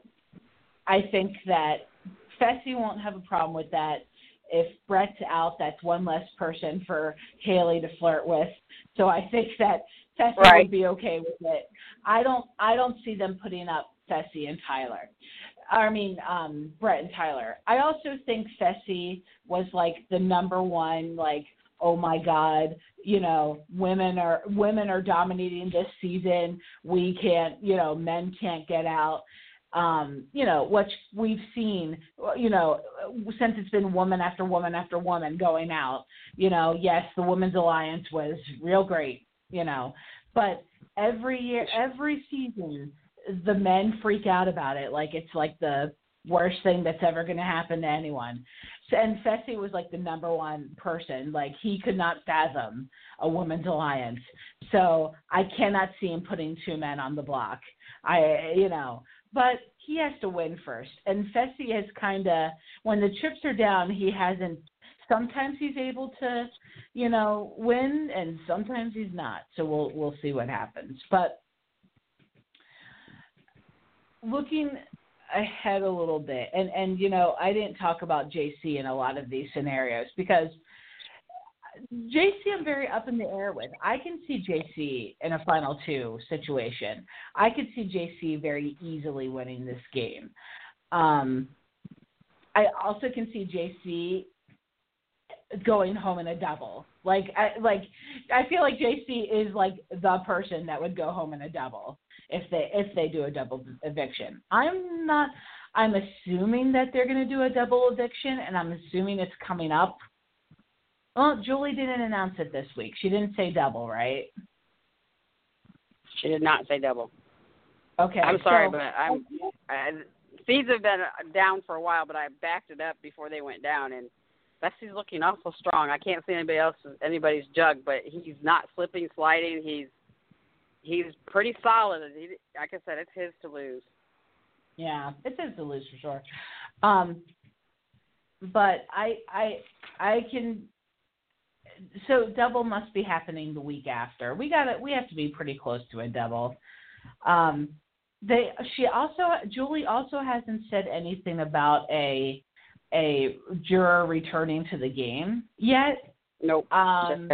Speaker 2: I think that Fessy won't have a problem with that. If Brett's out, that's one less person for Haley to flirt with. So I think that Fessy
Speaker 3: right.
Speaker 2: would be okay with it. I don't. I don't see them putting up Fessy and Tyler. I mean, um, Brett and Tyler. I also think Fessy was like the number one, like, oh my God, you know, women are women are dominating this season. We can't, you know, men can't get out. Um, you know, what we've seen, you know, since it's been woman after woman after woman going out. You know, yes, the Women's Alliance was real great, you know, but every year, every season, the men freak out about it. Like it's like the worst thing that's ever going to happen to anyone. And Fessy was like the number one person. Like he could not fathom a women's alliance. So I cannot see him putting two men on the block. I, you know, but he has to win first. And Fessy has kind of, when the chips are down, he hasn't, sometimes he's able to, you know, win and sometimes he's not. So we'll, we'll see what happens. But looking ahead a little bit, and and you know, I didn't talk about J C in a lot of these scenarios because J C I'm very up in the air with. I can see J C in a final two situation. I could see J C very easily winning this game. Um, I also can see J C going home in a double. Like I like I feel like J C is like the person that would go home in a double if they if they do a double eviction. I'm not I'm assuming that they're going to do a double eviction, and I'm assuming it's coming up. Well, Julie didn't announce it this week. She didn't say double, right?
Speaker 3: She did not say double.
Speaker 2: Okay.
Speaker 3: I'm sorry,
Speaker 2: so,
Speaker 3: but I'm I, seeds have been down for a while, but I backed it up before they went down, and Vesty's looking awful strong. I can't see anybody else, anybody's jug, but he's not slipping, sliding. He's he's pretty solid. He, like I said, it's his to lose.
Speaker 2: Yeah, it's his to lose for sure. Um, but I I I can. So double must be happening the week after. We got to we have to be pretty close to a double. Um, they she also Julie also hasn't said anything about a a juror returning to the game yet.
Speaker 3: Nope.
Speaker 2: Um,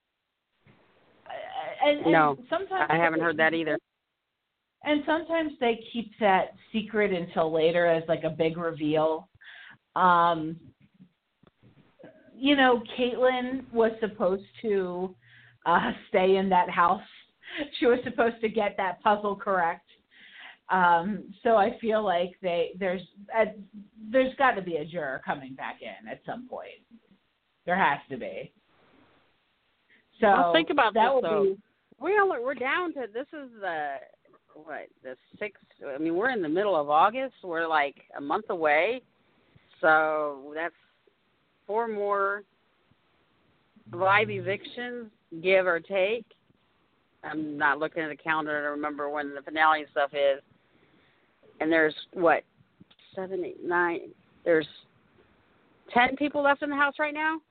Speaker 2: and, and
Speaker 3: no,
Speaker 2: sometimes
Speaker 3: I haven't heard that either.
Speaker 2: And sometimes they keep that secret until later as like a big reveal. Um, you know, Caitlin was supposed to uh, stay in that house. She was supposed to get that puzzle correct. Um, so I feel like they there's uh, there's got to be a juror coming back in at some point. There has to be. So
Speaker 3: well, think about
Speaker 2: that
Speaker 3: this
Speaker 2: will
Speaker 3: though.
Speaker 2: Be,
Speaker 3: we only, we're down to this is the what the sixth. I mean, we're in the middle of August. We're like a month away. So that's four more live evictions, give or take. I'm not looking at the calendar to remember when the finale and stuff is. And there's, what, seven, eight, nine, there's ten people left in the house right now?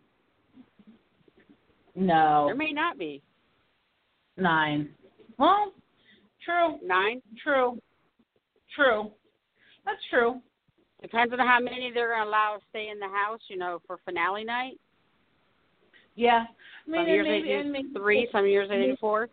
Speaker 2: No.
Speaker 3: There may not be.
Speaker 2: Nine. Well, true.
Speaker 3: Nine?
Speaker 2: True. True. That's true.
Speaker 3: Depends on how many they're going to allow to stay in the house, you know, for finale night.
Speaker 2: Yeah. I mean,
Speaker 3: some years
Speaker 2: maybe,
Speaker 3: they do
Speaker 2: maybe,
Speaker 3: three, some years they do four.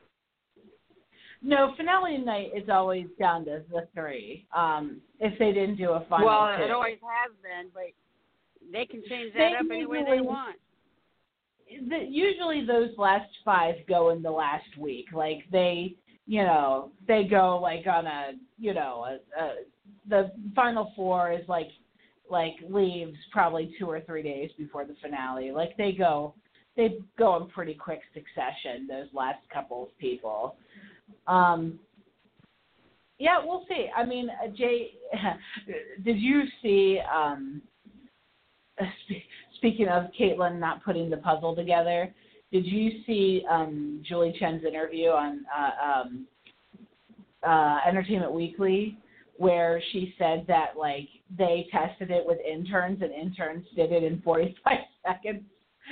Speaker 2: No, finale night is always down to the three. Um, if they didn't do a final
Speaker 3: Well,
Speaker 2: two.
Speaker 3: it always has been, but they can change that
Speaker 2: they
Speaker 3: up any way they want.
Speaker 2: The, usually those last five go in the last week. Like they, you know, they go like on a, you know, a, a, the final four is like, like leaves probably two or three days before the finale. Like they go, they go in pretty quick succession. Those last couple of people. Um, yeah, we'll see. I mean, uh, Jay, did you see? Um, spe- speaking of Caitlin not putting the puzzle together, did you see um, Julie Chen's interview on uh, um, uh, Entertainment Weekly, where she said that like they tested it with interns and interns did it in forty-five seconds?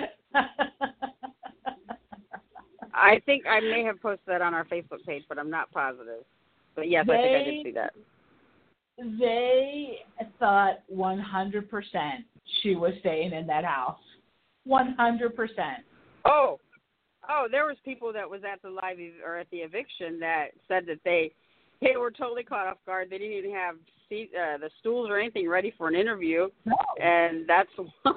Speaker 3: I think I may have posted that on our Facebook page, but I'm not positive. But yes, they, I think I did see that.
Speaker 2: They thought one hundred percent she was staying in that house. one hundred percent.
Speaker 3: Oh, oh, there was people that was at the live ev- or at the eviction that said that they they were totally caught off guard. They didn't even have seat, uh, the stools or anything ready for an interview,
Speaker 2: No.
Speaker 3: and that's why.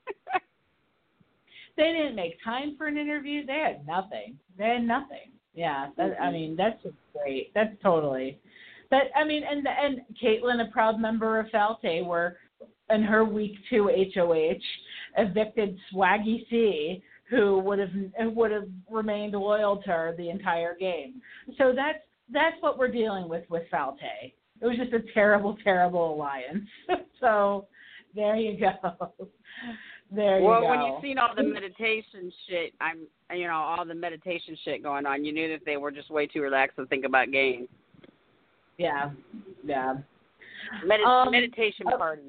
Speaker 2: They didn't make time for an interview. They had nothing. They had nothing. Yeah, that,
Speaker 3: mm-hmm.
Speaker 2: I mean, that's just great. That's totally. But, I mean, and and Caitlin, a proud member of Falte, were in her week two H O H, evicted Swaggy C, who would have would have remained loyal to her the entire game. So that's that's what we're dealing with with Falte. It was just a terrible, terrible alliance. So there you go. There you
Speaker 3: well,
Speaker 2: go.
Speaker 3: when you've seen all the meditation shit, I'm, you know, all the meditation shit going on, you knew that they were just way too relaxed to think about games.
Speaker 2: Yeah, yeah.
Speaker 3: Medi-
Speaker 2: um,
Speaker 3: meditation
Speaker 2: uh,
Speaker 3: parties.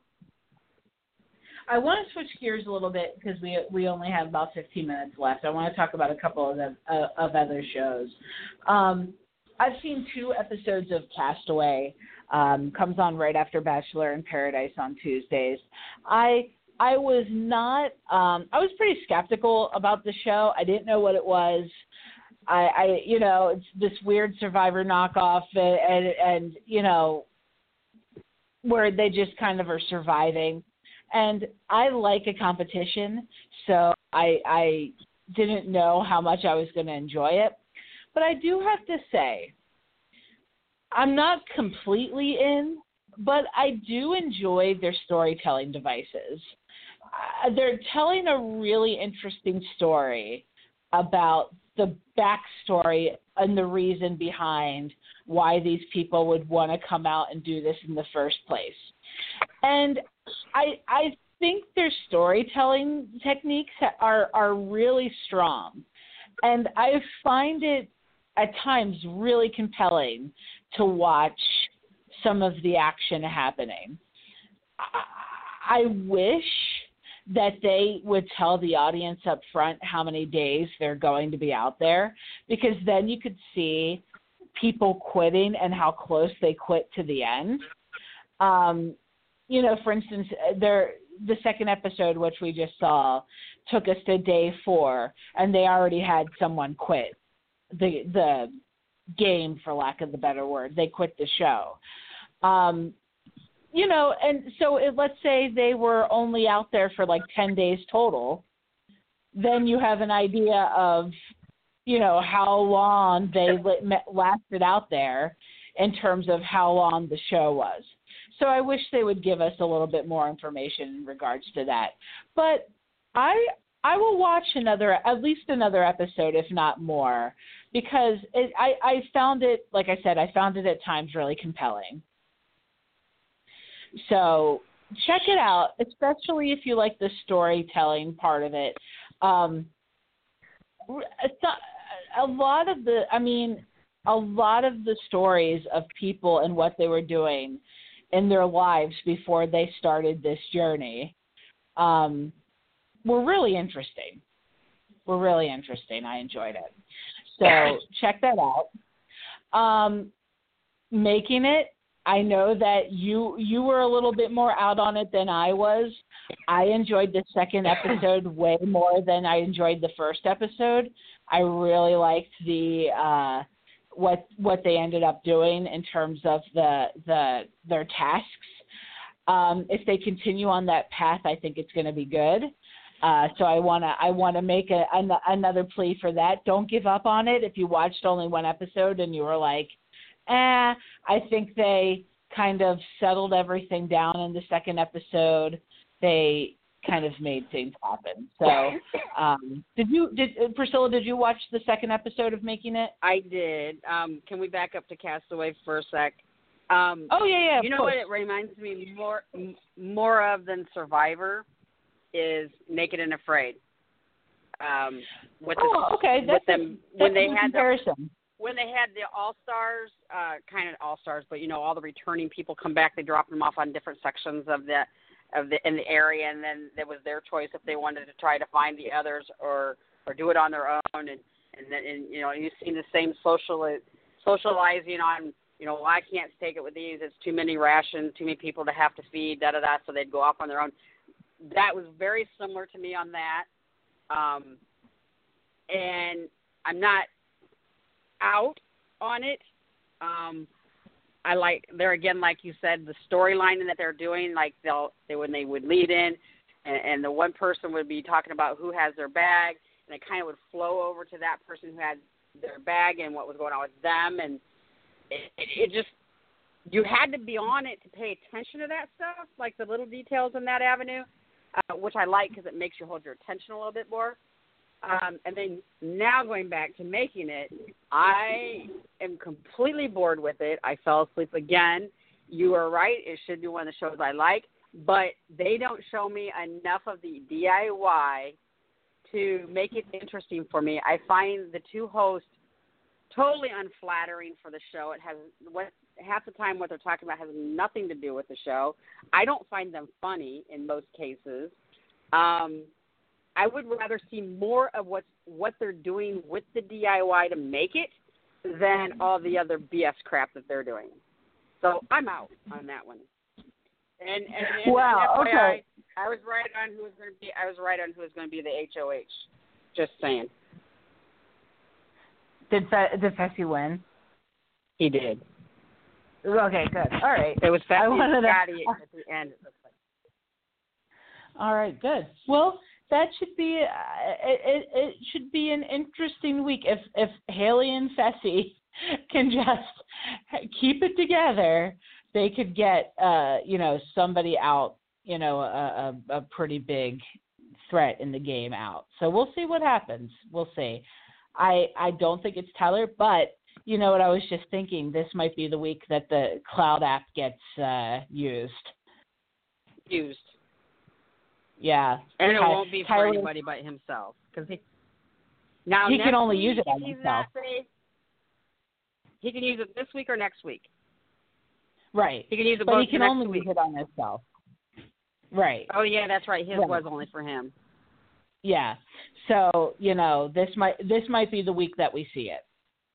Speaker 2: I want to switch gears a little bit because we we only have about fifteen minutes left. I want to talk about a couple of the, uh, of other shows. Um, I've seen two episodes of Castaway. Um, comes on right after Bachelor in Paradise on Tuesdays. I I was not. Um, I was pretty skeptical about the show. I didn't know what it was. I, I you know, it's this weird Survivor knockoff, and, and and you know, where they just kind of are surviving. And I like a competition, so I I didn't know how much I was going to enjoy it. But I do have to say, I'm not completely in, but I do enjoy their storytelling devices. Uh, they're telling a really interesting story about the backstory and the reason behind why these people would want to come out and do this in the first place. And I I think their storytelling techniques are are really strong, and I find it at times really compelling to watch some of the action happening. I, I wish that they would tell the audience up front how many days they're going to be out there, because then you could see people quitting and how close they quit to the end. Um, you know, for instance, there, the second episode, which we just saw, took us to day four, and they already had someone quit the the game, for lack of the better word. They quit the show. Um, you know, and so it, let's say they were only out there for like ten days total. Then you have an idea of, you know, how long they lasted out there in terms of how long the show was. So I wish they would give us a little bit more information in regards to that. But I I will watch another, at least another episode, if not more, because it, I, I found it, like I said, I found it at times really compelling. So check it out, especially if you like the storytelling part of it. Um, a lot of the, I mean, a lot of the stories of people and what they were doing in their lives before they started this journey um, were really interesting. Were really interesting. I enjoyed it. So check that out. Um, Making It, I know that you you were a little bit more out on it than I was. I enjoyed the second episode way more than I enjoyed the first episode. I really liked the uh, what what they ended up doing in terms of the the their tasks. Um, if they continue on that path, I think it's going to be good. Uh, so I wanna I wanna make a, an, another plea for that. Don't give up on it. If you watched only one episode and you were like, eh, I think they kind of settled everything down in the second episode. They kind of made things happen. So, um, did you did Priscilla? Did you watch the second episode of Making It?
Speaker 3: I did. Um, can we back up to Castaway for a sec? Um,
Speaker 2: oh yeah, yeah.
Speaker 3: You know
Speaker 2: course.
Speaker 3: what it reminds me more more of than Survivor is Naked and Afraid. Um, with
Speaker 2: oh,
Speaker 3: the,
Speaker 2: okay. That's
Speaker 3: with them
Speaker 2: a,
Speaker 3: when they had
Speaker 2: comparison.
Speaker 3: The, when they had the All Stars, uh, kind of All Stars, but you know all the returning people come back. They drop them off on different sections of the of the in the area, and then it was their choice if they wanted to try to find the others or or do it on their own. And and then and, you know you've seen the same social socializing on. You know, well, I can't take it with these. It's too many rations, too many people to have to feed, da da da. So they'd go off on their own. That was very similar to me on that. Um, and I'm not out on it. Um, I like, there again, like you said, the storyline that they're doing, like they'll, they, when they would lead in and, and the one person would be talking about who has their bag, and it kind of would flow over to that person who had their bag and what was going on with them. And it, it, it just, you had to be on it to pay attention to that stuff, like the little details in that avenue. Uh, which I like because it makes you hold your attention a little bit more. Um, and then now going back to Making It, I am completely bored with it. I fell asleep again. You are right. It should be one of the shows I like, but they don't show me enough of the D I Y to make it interesting for me. I find the two hosts totally unflattering for the show. It has what half the time what they're talking about has nothing to do with the show. I don't find them funny in most cases. Um, I would rather see more of what what they're doing with the D I Y to make it than all the other B S crap that they're doing. So I'm out on that one. And, and, and
Speaker 2: wow,
Speaker 3: and
Speaker 2: okay.
Speaker 3: I, I was right on who was going to be. I was right on who was going to be the H O H. Just saying.
Speaker 2: Did Fe- did Fessy win?
Speaker 3: He did.
Speaker 2: Okay, good. All right.
Speaker 3: It was Fessy and
Speaker 2: to...
Speaker 3: Scotty at the end.
Speaker 2: All right, good. Well, that should be uh, it, it. It should be an interesting week if if Haley and Fessy can just keep it together. They could get uh you know somebody out, you know a, a, a pretty big threat in the game out. So we'll see what happens. We'll see. I I don't think it's Tyler, but you know what, I was just thinking this might be the week that the Cloud app gets uh, used.
Speaker 3: Used.
Speaker 2: Yeah.
Speaker 3: And it
Speaker 2: Ty-
Speaker 3: won't be for
Speaker 2: Tyler,
Speaker 3: anybody but himself. Because he, now
Speaker 2: he can only
Speaker 3: week,
Speaker 2: use it on
Speaker 3: if he's
Speaker 2: himself.
Speaker 3: not safe, he can use it this week or next week.
Speaker 2: Right.
Speaker 3: He can use it
Speaker 2: but
Speaker 3: both
Speaker 2: he can
Speaker 3: next
Speaker 2: only
Speaker 3: week.
Speaker 2: use it on himself. Right.
Speaker 3: Oh, yeah, that's right. His
Speaker 2: right.
Speaker 3: was only for him.
Speaker 2: Yeah. So, you know, this might this might be the week that we see it.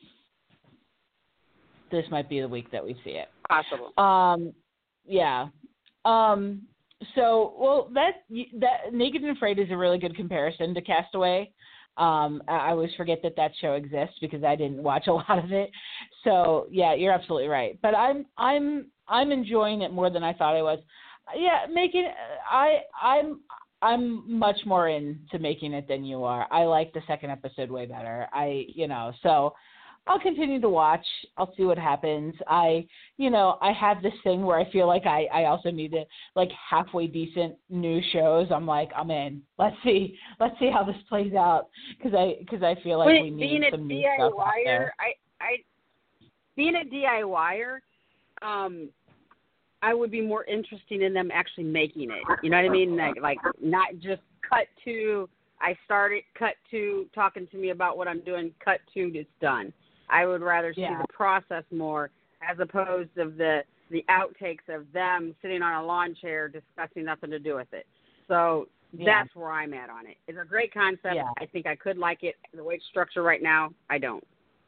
Speaker 2: This might be the week that we see it.
Speaker 3: Possible.
Speaker 2: Um, yeah. Um, so, well, that that Naked and Afraid is a really good comparison to Castaway. Um, I, I always forget that that show exists because I didn't watch a lot of it. So, yeah, you're absolutely right. But I'm I'm I'm enjoying it more than I thought I was. Yeah, making I I'm I'm much more into making it than you are. I like the second episode way better. I you know so. I'll continue to watch. I'll see what happens. I, you know, I have this thing where I feel like I, I also need to, like, halfway decent new shows. I'm like, I'm in. Let's see. Let's see how this plays out because I, cause I feel like
Speaker 3: Wait,
Speaker 2: we need
Speaker 3: being a
Speaker 2: some new stuff out there.
Speaker 3: I, I, being a DIYer, um, I would be more interested in them actually making it. You know what I mean? Like, like not just cut to, I started, cut to, talking to me about what I'm doing, cut to, it's done. I would rather see
Speaker 2: Yeah.
Speaker 3: the process more as opposed to the the outtakes of them sitting on a lawn chair discussing nothing to do with it. So
Speaker 2: Yeah.
Speaker 3: that's where I'm at on it. It's a great concept.
Speaker 2: Yeah.
Speaker 3: I think I could like it. The way it's structured right now, I don't.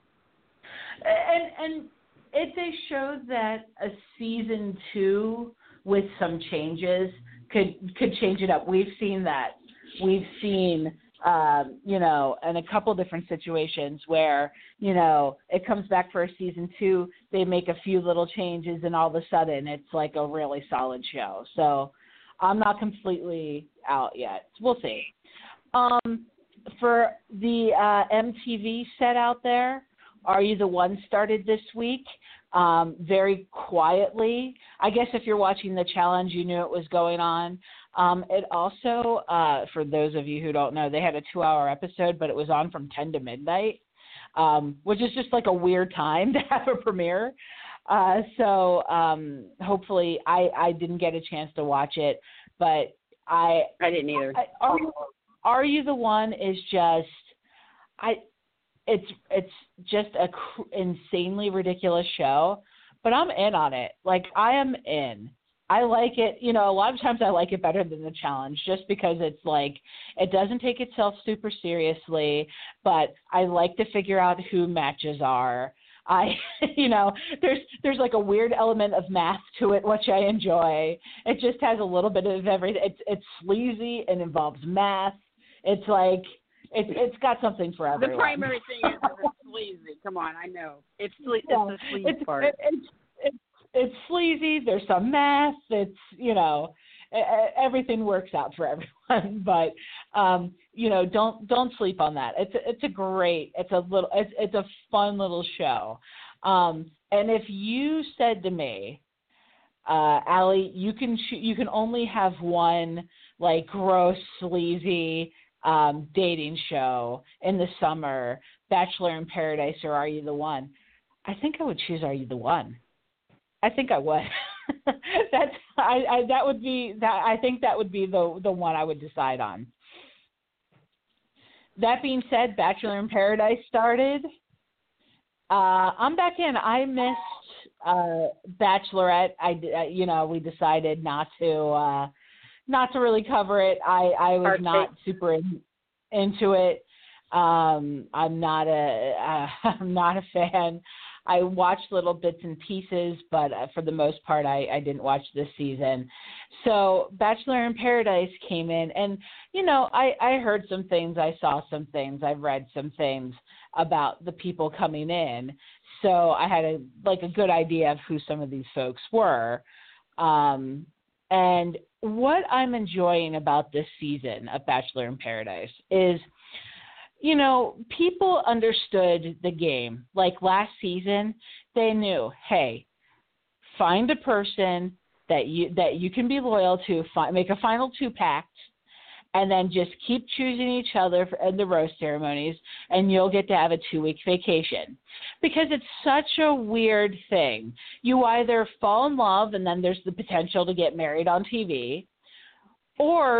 Speaker 2: And and it's a show that a season two with some changes could could change it up. We've seen that. We've seen, um, you know, in a couple different situations where, you know, it comes back for a season two, they make a few little changes, and all of a sudden it's like a really solid show. So I'm not completely out yet. We'll see. Um, for the uh, M T V set out there, Are You the One started this week, um, very quietly. I guess if you're watching the challenge, you knew it was going on. Um, it also, uh, for those of you who don't know, they had a two-hour episode, but it was on from ten to midnight, um, which is just like a weird time to have a premiere. Uh, so um, hopefully I, I didn't get a chance to watch it, but I
Speaker 3: I didn't either.
Speaker 2: I, are, are You the One is just I it's it's just a cr- insanely ridiculous show, but I'm in on it. Like, I am in. I like it. You know, a lot of times I like it better than the challenge just because it's like it doesn't take itself super seriously, but I like to figure out who matches are. I, you know, there's there's like a weird element of math to it, which I enjoy. It just has a little bit of everything. It's it's sleazy and involves math. It's like it's it's got something for everyone.
Speaker 3: The primary thing is that it's sleazy. Come on, I know it's sle-
Speaker 2: Yeah.
Speaker 3: it's the sleaze
Speaker 2: it's,
Speaker 3: part.
Speaker 2: It, it's it's it's sleazy. There's some math. It's you know everything works out for everyone. But um, you know don't don't sleep on that. It's a, it's a great. It's a little. It's it's a fun little show. Um, and if you said to me, uh, Allie, you can sh- you can only have one like gross sleazy um, dating show in the summer, Bachelor in Paradise or Are You the One? I think I would choose Are You the One. I think I would. That's I, I that would be that I think that would be the the one I would decide on. That being said, Bachelor in Paradise started. Uh, I'm back in. I missed uh, Bachelorette. I you know we decided not to uh, not to really cover it. I I was
Speaker 3: Perfect.
Speaker 2: not super in, into it. Um, I'm not a uh, I'm not a fan. I watched little bits and pieces, but uh, for the most part, I, I didn't watch this season. So Bachelor in Paradise came in, and, you know, I, I heard some things, I saw some things, I've read some things about the people coming in. So I had a like a good idea of who some of these folks were. Um, and what I'm enjoying about this season of Bachelor in Paradise is, you know, people understood the game. Like last season, they knew, hey, find a person that you that you can be loyal to, fi- make a final two pact, and then just keep choosing each other for, in the rose ceremonies, and you'll get to have a two-week vacation. Because it's such a weird thing. You either fall in love, and then there's the potential to get married on T V, or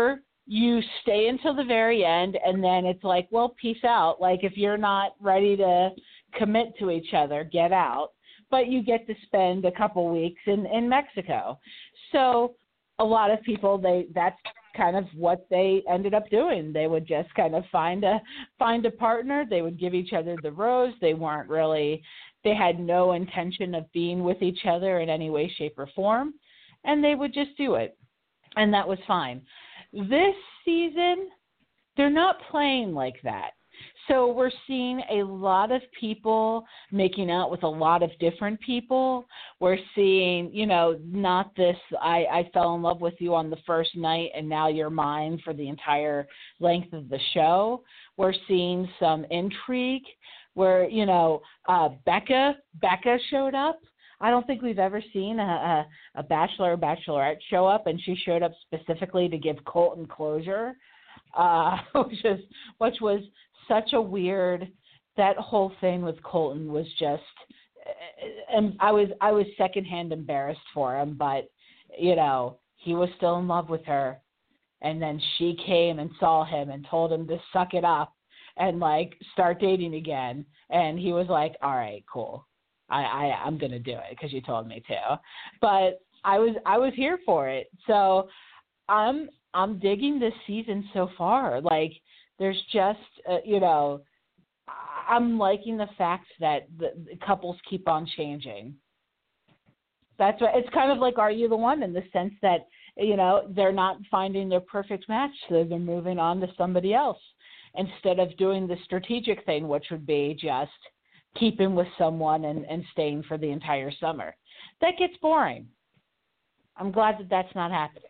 Speaker 2: you stay until the very end, and then it's like, well, peace out. Like, if you're not ready to commit to each other, get out. But you get to spend a couple weeks in, in Mexico. So a lot of people, they that's kind of what they ended up doing. They would just kind of find a find a partner. They would give each other the rose. They weren't really, they had no intention of being with each other in any way, shape, or form. And they would just do it. And that was fine. This season, they're not playing like that. So we're seeing a lot of people making out with a lot of different people. We're seeing, you know, not this, I, I fell in love with you on the first night and now you're mine for the entire length of the show. We're seeing some intrigue where, you know, uh, Becca, Becca showed up. I don't think we've ever seen a, a, a bachelor or bachelorette show up, and she showed up specifically to give Colton closure, uh, which, is, which was such a weird, that whole thing with Colton was just, and I was I was secondhand embarrassed for him, but, you know, he was still in love with her, and then she came and saw him and told him to suck it up and, like, start dating again, and he was like, all right, cool. I, I, I'm going to do it because you told me to. But I was I was here for it. So I'm I'm digging this season so far. Like, there's just, uh, you know, I'm liking the fact that the, the couples keep on changing. That's what, it's kind of like Are You the One, in the sense that, you know, they're not finding their perfect match, so they're moving on to somebody else instead of doing the strategic thing, which would be just keeping with someone and, and staying for the entire summer. That gets boring. I'm glad that that's not happening.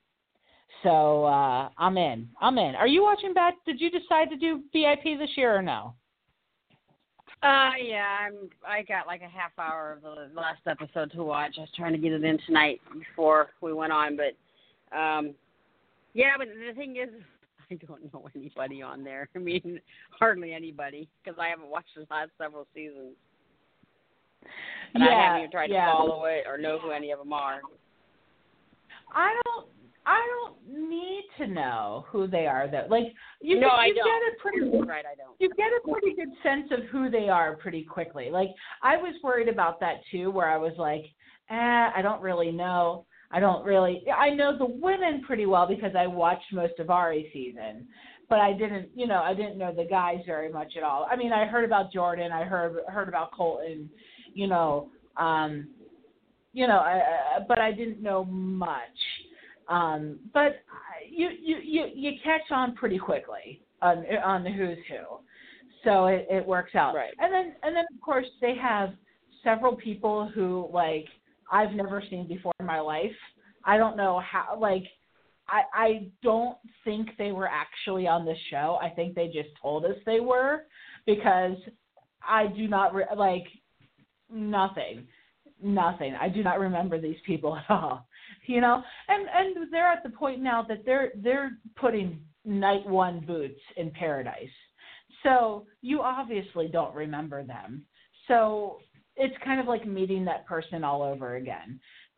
Speaker 2: So uh, I'm in. I'm in. Are you watching back? Did you decide to do V I P this year or no?
Speaker 3: Uh, yeah, I'm. I got like a half hour of the last episode to watch. I was trying to get it in tonight before we went on, but um, yeah. But the thing is, I don't know anybody on there. I mean, hardly anybody, because I haven't watched the last several seasons. And
Speaker 2: yeah,
Speaker 3: I haven't even tried
Speaker 2: yeah.
Speaker 3: to follow it or know who any of them are.
Speaker 2: I don't. I don't need to know who they are, though. Like, you,
Speaker 3: no,
Speaker 2: get,
Speaker 3: I
Speaker 2: you
Speaker 3: don't.
Speaker 2: get a pretty
Speaker 3: You're right, I don't.
Speaker 2: You get a pretty good sense of who they are pretty quickly. Like, I was worried about that too, where I was like, eh, I don't really know. I don't really. I know the women pretty well because I watched most of Ari season, but I didn't. You know, I didn't know the guys very much at all. I mean, I heard about Jordan. I heard heard about Colton. You know, um, you know, I, I, but I didn't know much. Um, but you, you, you, you catch on pretty quickly on, on the who's who. So it, it works out.
Speaker 3: Right.
Speaker 2: And then, and then of course they have several people who, like, I've never seen before in my life. I don't know how, like, I, I don't think they were actually on the show. I think they just told us they were, because I do not, re- like, nothing, nothing. I do not remember these people at all. You know, and, and they're at the point now that they're they're putting night one boots in paradise. So you obviously don't remember them. So it's kind of like meeting that person all over again.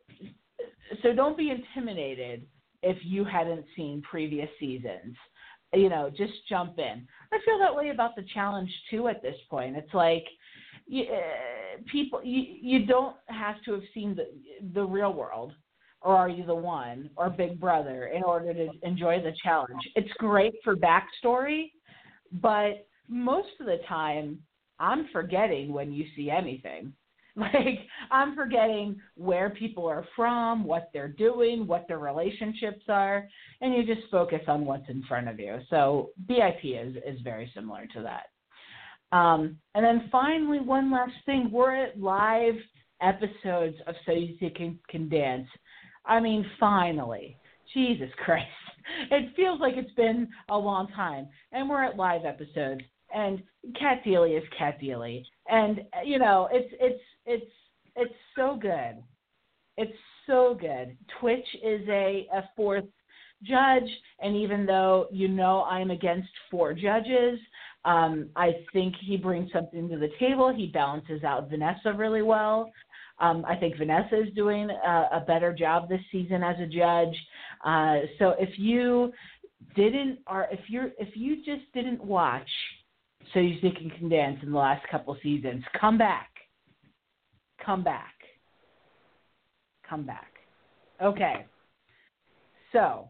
Speaker 2: So don't be intimidated if you hadn't seen previous seasons. You know, just jump in. I feel that way about the challenge too at this point. It's like, you, uh, people, you, you don't have to have seen the the Real World, or Are You the One, or Big Brother in order to enjoy the challenge. It's great for backstory, but most of the time I'm forgetting when you see anything. Like, I'm forgetting where people are from, what they're doing, what their relationships are, and you just focus on what's in front of you. So V I P is, is very similar to that. Um, and then finally, one last thing, we're at live episodes of So You Can, Can Dance. I mean, finally. Jesus Christ. It feels like it's been a long time. And we're at live episodes. And Cat Deely is Cat Deely. And, you know, it's it's it's it's so good. It's so good. Twitch is a, a fourth judge. And even though, you know, I'm against four judges, um, I think he brings something to the table. He balances out Vanessa really well. Um, I think Vanessa is doing a, a better job this season as a judge. Uh, so if you didn't, or if you're, if you just didn't watch So You Think You Can Dance in the last couple seasons, come back. Come back. Come back. Okay. So,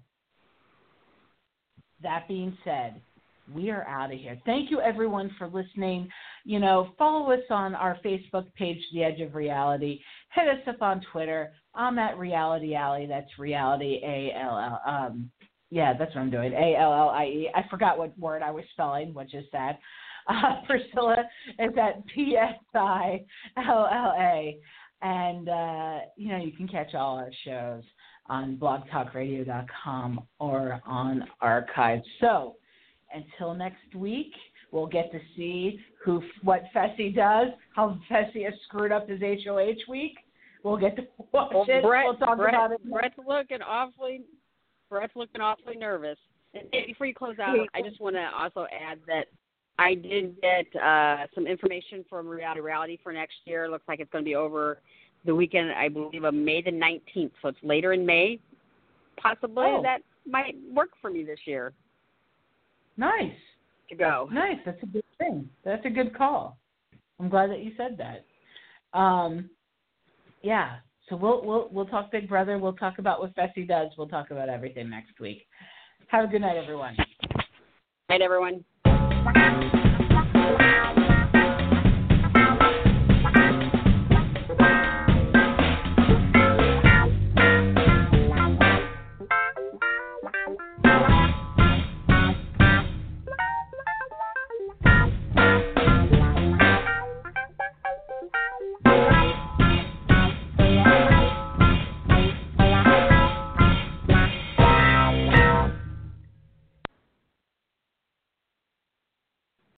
Speaker 2: that being said, we are out of here. Thank you, everyone, for listening. You know, follow us on our Facebook page, The Edge of Reality. Hit us up on Twitter. I'm at Reality Alley. That's Reality A L L. Um, yeah, that's what I'm doing. A L L I E. I forgot what word I was spelling, which is sad. Uh, Priscilla is at P S I L L A. And, uh, you know, you can catch all our shows on blog talk radio dot com or on archive. So until next week, we'll get to see who what Fessy does, how Fessy has screwed up his H O H week. We'll get to watch
Speaker 3: well,
Speaker 2: it.
Speaker 3: Brett,
Speaker 2: we'll talk
Speaker 3: Brett,
Speaker 2: about it.
Speaker 3: Brett's looking awfully, Brett's looking awfully nervous. And before you close out, I just want to also add that I did get uh, some information from Reality Reality for next year. Looks like it's going to be over the weekend, I believe, of May the nineteenth. So it's later in May. Possibly
Speaker 2: Oh.
Speaker 3: that might work for me this year.
Speaker 2: Nice.
Speaker 3: To go.
Speaker 2: Nice. That's a good thing. That's a good call. I'm glad that you said that. Um, yeah. So we'll we'll we'll talk Big Brother. We'll talk about what Fessy does. We'll talk about everything next week. Have a good night, everyone.
Speaker 3: Night, everyone.